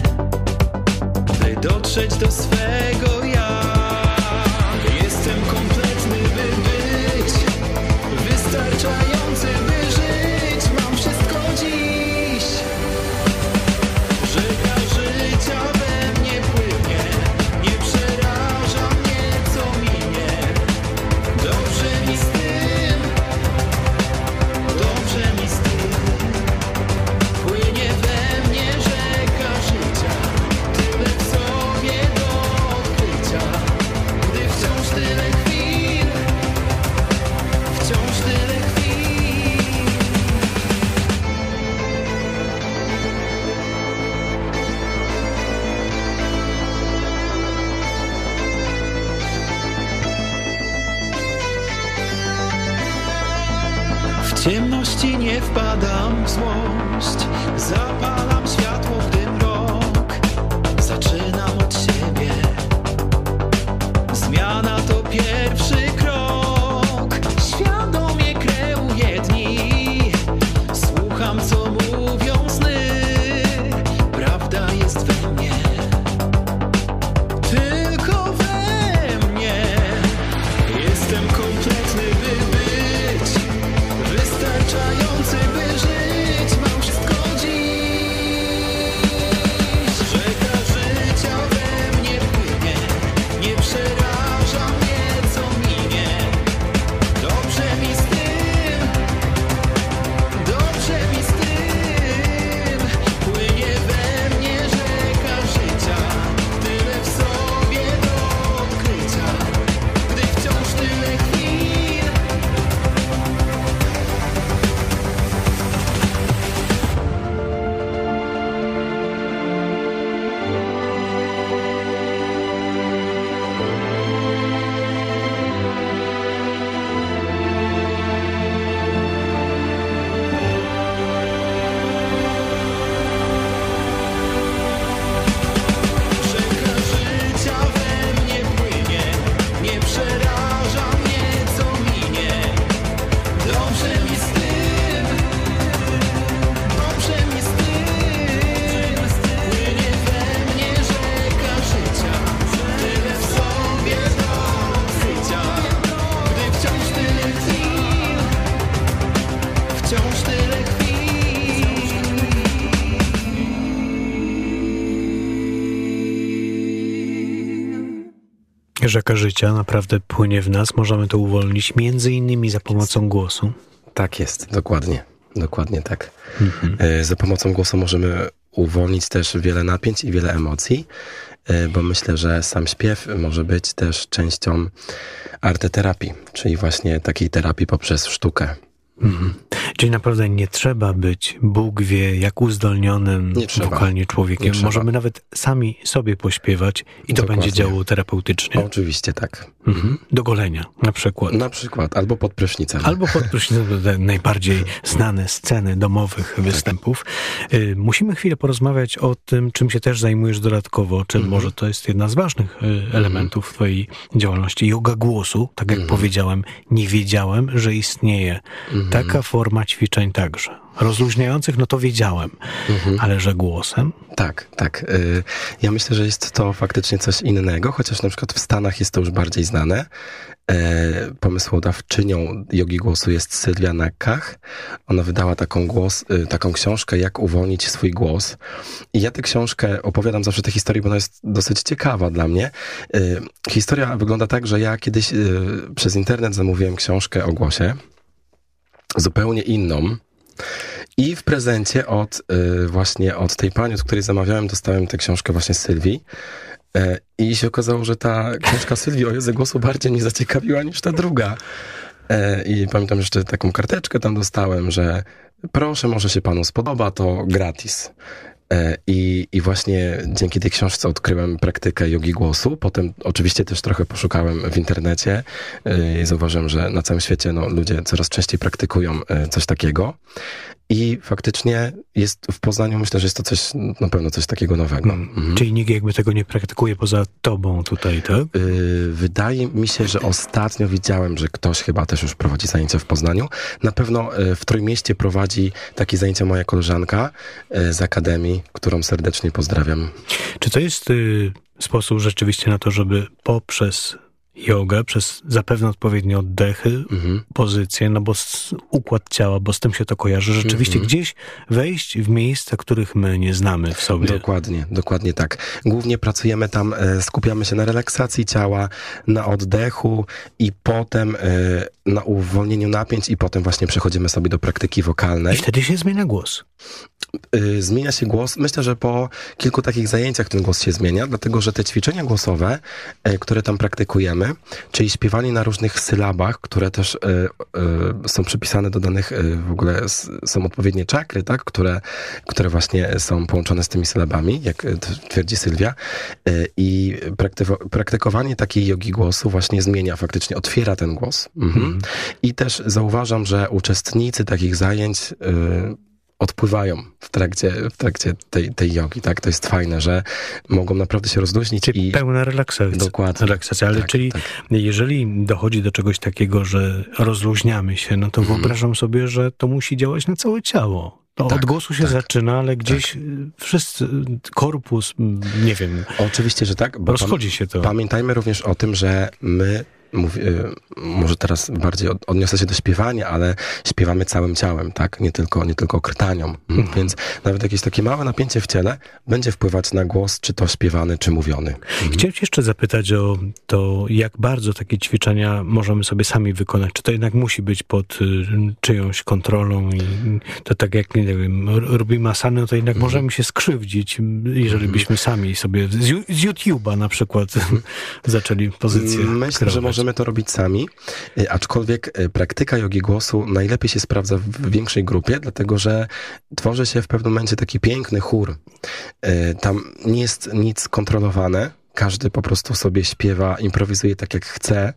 by dotrzeć do swego ja. Jestem kompletny, by być wystarczający, by żyć. Mam wszystko dziś. Rzeka życia we mnie płynie, nie przeraża mnie, co minie. Dobrze mi z tym, nie wpadam w złość. Zapalam światło w ten rok. Zaczynam od siebie. Zmiana to pierwszy krok. Świadomie kreuję dni. Słucham, co mówią sny. Prawda jest we mnie. Tylko we mnie. Jestem kompletny, by być. Wystarczający, by żyć. Mam wszystko dziś. Rzeka życia we mnie płynie. Nie przeraża mnie, co minie. Dobrze mi z tym. Dobrze mi z tym. Płynie we mnie rzeka życia. Tyle w sobie do odkrycia. Gdy wciąż tyle chwil. Rzeka życia we mnie płynie. Nie przeraża mnie, co minie. Dobrze mi z tym. Dobrze mi z tym. Płynie we mnie rzeka życia. Tyle w sobie do odkrycia. Gdy wciąż tyle chwil. Wciąż tyle chwil. Rzeka życia naprawdę płynie w nas. Możemy to uwolnić między innymi za pomocą głosu. Tak jest, dokładnie. Dokładnie tak. E, Za pomocą głosu możemy uwolnić też wiele napięć i wiele emocji, e, bo myślę, że sam śpiew może być też częścią arteterapii, czyli właśnie takiej terapii poprzez sztukę. Mhm. Czyli naprawdę nie trzeba być, Bóg wie, jak uzdolnionym Nie trzeba. wokalnie człowiekiem. Nie trzeba. Możemy nawet sami sobie pośpiewać i to Dokładnie. będzie działało terapeutycznie. Oczywiście tak. Mhm. Do golenia na przykład. Na przykład, albo pod prysznicem. Albo pod prysznicem, te najbardziej znane sceny domowych występów. Y, Musimy chwilę porozmawiać o tym, czym się też zajmujesz dodatkowo, czy Mhm. może to jest jedna z ważnych y, elementów twojej działalności. Yoga głosu, tak jak Mhm. powiedziałem, nie wiedziałem, że istnieje taka forma ćwiczeń także. Rozluźniających, no to wiedziałem, ale że głosem? Tak, tak. Y, Ja myślę, że jest to faktycznie coś innego, chociaż na przykład w Stanach jest to już bardziej znane. E, Pomysłodawczynią jogi głosu jest Sylwia Nakkach. Ona wydała taką, głos, y, taką książkę, jak uwolnić swój głos. I ja tę książkę opowiadam zawsze tę historię, bo ona jest dosyć ciekawa dla mnie. Y, Historia wygląda tak, że ja kiedyś y, przez internet zamówiłem książkę o głosie, zupełnie inną. I w prezencie od y, właśnie od tej pani, od której zamawiałem, dostałem tę książkę właśnie z Sylwii. E, I się okazało, że ta książka Sylwii o jodze głosu bardziej mnie zaciekawiła niż ta druga. E, I pamiętam jeszcze taką karteczkę tam dostałem, że proszę, może się panu spodoba, to gratis. E, I, I właśnie dzięki tej książce odkryłem praktykę jogi głosu. Potem oczywiście też trochę poszukałem w internecie e, i zauważyłem, że na całym świecie no, ludzie coraz częściej praktykują e, coś takiego. I faktycznie jest w Poznaniu, myślę, że jest to coś, na pewno coś takiego nowego. Mhm. Czyli nikt jakby tego nie praktykuje poza tobą tutaj, tak? Yy, wydaje mi się, że ostatnio widziałem, że ktoś chyba też już prowadzi zajęcia w Poznaniu. Na pewno yy, w Trójmieście prowadzi takie zajęcia moja koleżanka yy, z Akademii, którą serdecznie pozdrawiam. Czy to jest y, sposób rzeczywiście na to, żeby poprzez jogę, przez zapewne odpowiednie oddechy, Mhm. pozycje, no bo s- układ ciała, bo z tym się to kojarzy, rzeczywiście Mhm. gdzieś wejść w miejsca, których my nie znamy w sobie. Dokładnie, dokładnie tak. Głównie pracujemy tam, e, skupiamy się na relaksacji ciała, na oddechu i potem e, na uwolnieniu napięć i potem właśnie przechodzimy sobie do praktyki I wokalnej. wtedy się zmienia głos. y, zmienia się głos. Myślę, że po kilku takich zajęciach ten głos się zmienia, dlatego że te ćwiczenia głosowe, y, które tam praktykujemy, czyli śpiewanie na różnych sylabach, które też y, y, są przypisane do danych, y, w ogóle s, są odpowiednie czakry, tak, które, które właśnie są połączone z tymi sylabami, jak y, twierdzi Sylwia. Y, I praktyko, praktykowanie takiej jogi głosu właśnie zmienia, faktycznie otwiera ten głos. Mhm. Mm. I też zauważam, że uczestnicy takich zajęć y, odpływają w trakcie, w trakcie tej, tej jogi, tak? To jest fajne, że mogą naprawdę się rozluźnić. Czyli i pełna relaksacja. Dokładnie. Relaksacja, ale tak, czyli tak. jeżeli dochodzi do czegoś takiego, że rozluźniamy się, no to mhm. wyobrażam sobie, że to musi działać na całe ciało. To tak, od głosu się tak, zaczyna, ale gdzieś tak. wszyscy, korpus, nie wiem. Oczywiście, że tak. Bo rozchodzi się to. Pamiętajmy również o tym, że my Mówi, może teraz bardziej odniosę się do śpiewania, ale śpiewamy całym ciałem, tak? Nie tylko, nie tylko krtanią. Mhm. Więc nawet jakieś takie małe napięcie w ciele będzie wpływać na głos, czy to śpiewany, czy mówiony. Mhm. Chciałem cię jeszcze zapytać o to, jak bardzo takie ćwiczenia możemy sobie sami wykonać. Czy to jednak musi być pod czyjąś kontrolą i to tak jak, nie wiem, robimy asany, to jednak mhm. możemy się skrzywdzić, jeżeli mhm. byśmy sami sobie z, z YouTube'a na przykład mhm. zaczęli pozycję Myślę, kreować. że możemy to robić sami, aczkolwiek praktyka jogi głosu najlepiej się sprawdza w większej grupie, dlatego że tworzy się w pewnym momencie taki piękny chór. Tam nie jest nic kontrolowane, każdy po prostu sobie śpiewa, improwizuje tak jak chce.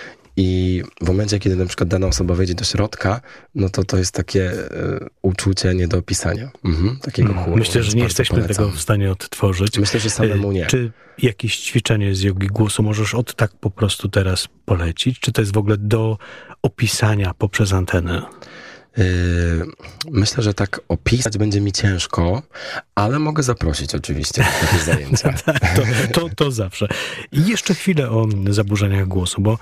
I w momencie, kiedy na przykład dana osoba wejdzie do środka, no to to jest takie y, uczucie nie do opisania. Mhm, takiego chóru. Myślę, że nie jesteśmy polecam. tego w stanie odtworzyć. Myślę, że samemu nie. Czy jakieś ćwiczenie z jogi głosu możesz od tak po prostu teraz polecić? Czy to jest w ogóle do opisania poprzez antenę? Yy, myślę, że tak opisać będzie mi ciężko, ale mogę zaprosić oczywiście na takie zajęcia. to, to, to zawsze. I jeszcze chwilę o zaburzeniach głosu, bo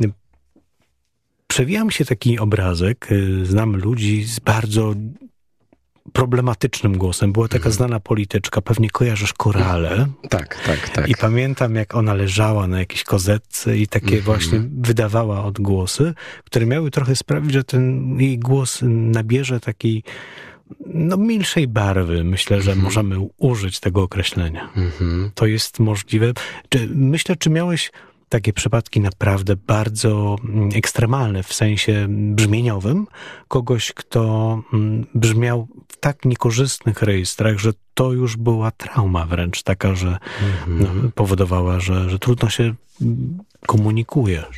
przewija mi się taki obrazek. Znam ludzi z bardzo problematycznym głosem. Była taka mhm. znana polityczka, pewnie kojarzysz Korale. Tak, tak, tak. I pamiętam, jak ona leżała na jakiejś kozetce i takie mhm. właśnie wydawała odgłosy, które miały trochę sprawić, że ten jej głos nabierze takiej no milszej barwy. Myślę, że mhm. możemy użyć tego określenia. Mhm. To jest możliwe. Czy, myślę, czy miałeś takie przypadki naprawdę bardzo ekstremalne w sensie brzmieniowym, kogoś, kto brzmiał w tak niekorzystnych rejestrach, że to już była trauma wręcz taka, że mm-hmm. no, powodowała, że, że trudno się komunikujesz.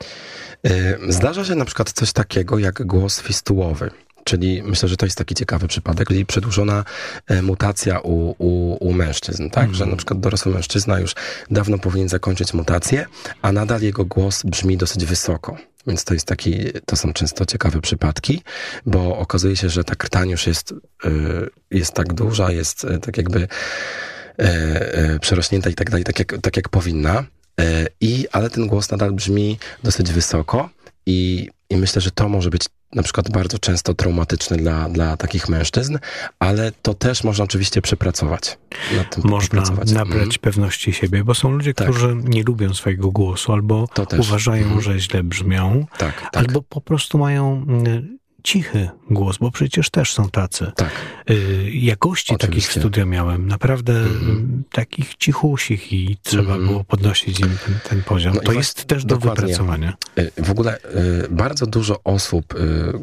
Zdarza się na przykład coś takiego jak głos fistułowy. Czyli myślę, że to jest taki ciekawy przypadek, czyli przedłużona mutacja u, u, u mężczyzn, tak? Mm. Że na przykład dorosły mężczyzna już dawno powinien zakończyć mutację, a nadal jego głos brzmi dosyć wysoko. Więc to jest taki, to są często ciekawe przypadki, bo okazuje się, że ta krtań już jest, jest tak duża, jest tak jakby przerośnięta i tak dalej, tak jak, tak jak powinna. I, ale ten głos nadal brzmi dosyć wysoko i, i myślę, że to może być na przykład bardzo często traumatyczny dla, dla takich mężczyzn, ale to też można oczywiście przepracować. Nad tym można nabrać mm. pewności siebie, bo są ludzie, tak. którzy nie lubią swojego głosu, albo uważają, mm. że źle brzmią, tak, tak. albo po prostu mają cichy głos, bo przecież też są tacy. Tak. Ja gości takich w studio miałem, naprawdę mm-hmm. takich cichusich i trzeba mm-hmm. było podnosić im ten, ten poziom. No to jest właśnie, też do dokładnie. wypracowania. W ogóle bardzo dużo osób,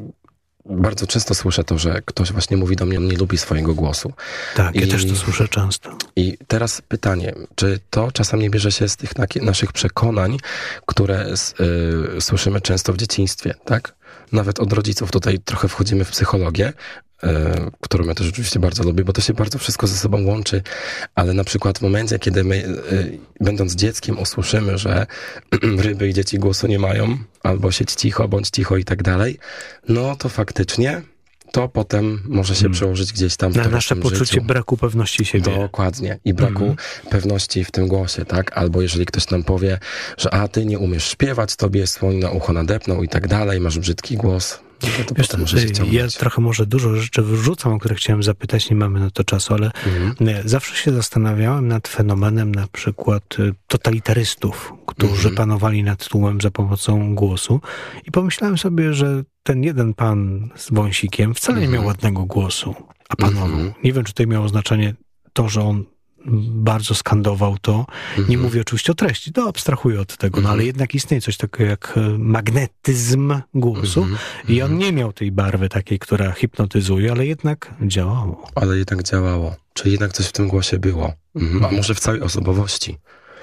bardzo często słyszę to, że ktoś właśnie mówi do mnie, on nie lubi swojego głosu. Tak, I, ja też to słyszę często. I teraz pytanie, czy to czasem nie bierze się z tych naszych przekonań, które y, słyszymy często w dzieciństwie, tak? Nawet od rodziców tutaj trochę wchodzimy w psychologię, e, którą ja też oczywiście bardzo lubię, bo to się bardzo wszystko ze sobą łączy, ale na przykład w momencie, kiedy my, e, będąc dzieckiem, usłyszymy, że ryby i dzieci głosu nie mają, albo siedź cicho, bądź cicho i tak dalej, no to faktycznie to potem może się hmm. przełożyć gdzieś tam w na nasze poczucie życiu. braku pewności siebie. Dokładnie. I braku hmm. pewności w tym głosie, tak? Albo jeżeli ktoś nam powie, że a ty nie umiesz śpiewać, tobie słoń na ucho nadepnął i tak dalej, masz brzydki głos. To Wiesz, może się ja trochę może dużo rzeczy wyrzucam, o które chciałem zapytać, nie mamy na to czasu, ale mhm. zawsze się zastanawiałem nad fenomenem na przykład totalitarystów, którzy mhm. panowali nad tłumem za pomocą głosu i pomyślałem sobie, że ten jeden pan z wąsikiem wcale nie miał ładnego głosu. a panował. Mhm. Nie wiem, czy tutaj miało znaczenie to, że on bardzo skandował to. Nie Mhm. mówię oczywiście o treści, to abstrahuję od tego, no ale jednak istnieje coś takiego jak e, magnetyzm głosu Mhm. i on nie miał tej barwy takiej, która hipnotyzuje, ale jednak działało. Ale jednak działało. Czyli jednak coś w tym głosie było. Mhm. A może w całej osobowości.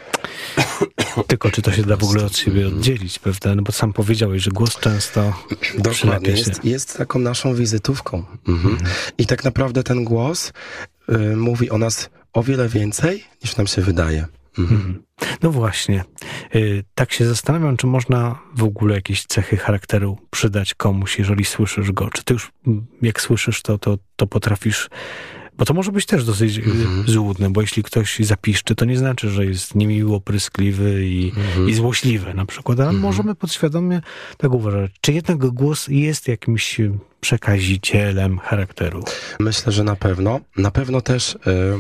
Tylko czy to się da w ogóle od siebie oddzielić, prawda? No bo sam powiedziałeś, że głos często Dokładnie, przylepia się. jest, jest taką naszą wizytówką. Mhm. I tak naprawdę ten głos y, mówi o nas o wiele więcej, niż nam się wydaje. Mhm. Mhm. No właśnie. Y, tak się zastanawiam, czy można w ogóle jakieś cechy charakteru przydać komuś, jeżeli słyszysz go. Czy ty już, m, jak słyszysz to, to, to potrafisz... Bo to może być też dosyć Mhm. y, złudne, bo jeśli ktoś zapiszczy, to nie znaczy, że jest niemiło, pryskliwy i, Mhm. i złośliwy na przykład, ale Mhm. możemy podświadomie tak uważać. Czy jednak głos jest jakimś y, przekazicielem charakteru? Myślę, że na pewno. Na pewno też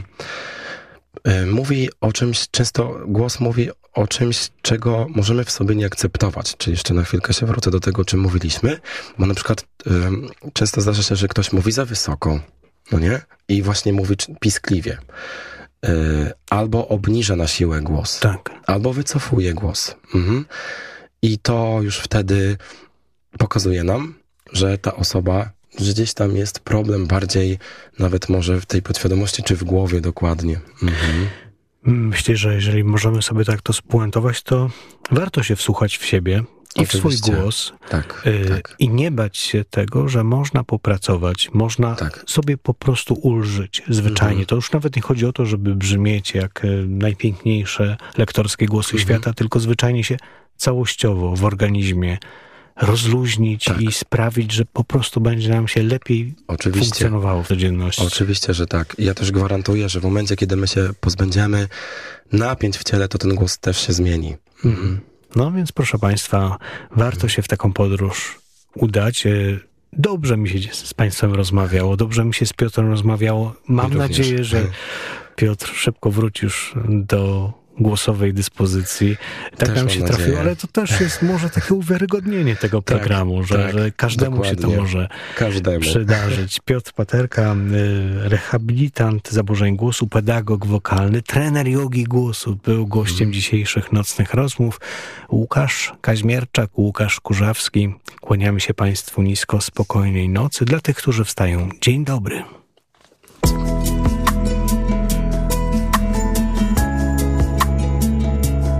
y, y, mówi o czymś, często głos mówi o czymś, czego możemy w sobie nie akceptować. Czyli jeszcze na chwilkę się wrócę do tego, o czym mówiliśmy, bo na przykład y, często zdarza się, że ktoś mówi za wysoko, no nie? I właśnie mówi czy- piskliwie. Y, albo obniża na siłę głos. Tak. Albo wycofuje głos. Mhm. I to już wtedy pokazuje nam, że ta osoba, że gdzieś tam jest problem bardziej nawet może w tej podświadomości, czy w głowie dokładnie. Mhm. Myślę, że jeżeli możemy sobie tak to spuentować, to warto się wsłuchać w siebie i w swój Oczywiście. głos Tak, y, tak. i nie bać się tego, że można popracować, można Tak. sobie po prostu ulżyć zwyczajnie. Mhm. To już nawet nie chodzi o to, żeby brzmieć jak y, najpiękniejsze lektorskie głosy Mhm. świata, tylko zwyczajnie się całościowo w organizmie rozluźnić Tak. i sprawić, że po prostu będzie nam się lepiej Oczywiście. funkcjonowało w codzienności. Oczywiście, że tak. I ja też gwarantuję, że w momencie, kiedy my się pozbędziemy napięć w ciele, to ten głos też się zmieni. Mhm. No więc proszę Państwa, warto się w taką podróż udać. E, Dobrze mi się z Państwem rozmawiało, dobrze mi się z Piotrem rozmawiało. Mam również. nadzieję, że Piotr szybko wrócisz do głosowej dyspozycji. Tak Też nam mam się nadzieję. trafiło, ale to też jest może takie uwiarygodnienie tego programu, że, tak, że każdemu się to dokładnie. może Każdemu. przydarzyć. Piotr Paterka, y, rehabilitant zaburzeń głosu, pedagog wokalny, trener jogi głosu, był gościem Mhm. dzisiejszych nocnych rozmów. Łukasz Kaźmierczak, Łukasz Kurzawski. Kłaniamy się Państwu nisko, spokojnej nocy. Dla tych, którzy wstają, dzień dobry.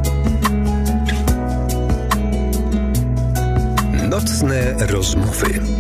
Nocne rozmowy.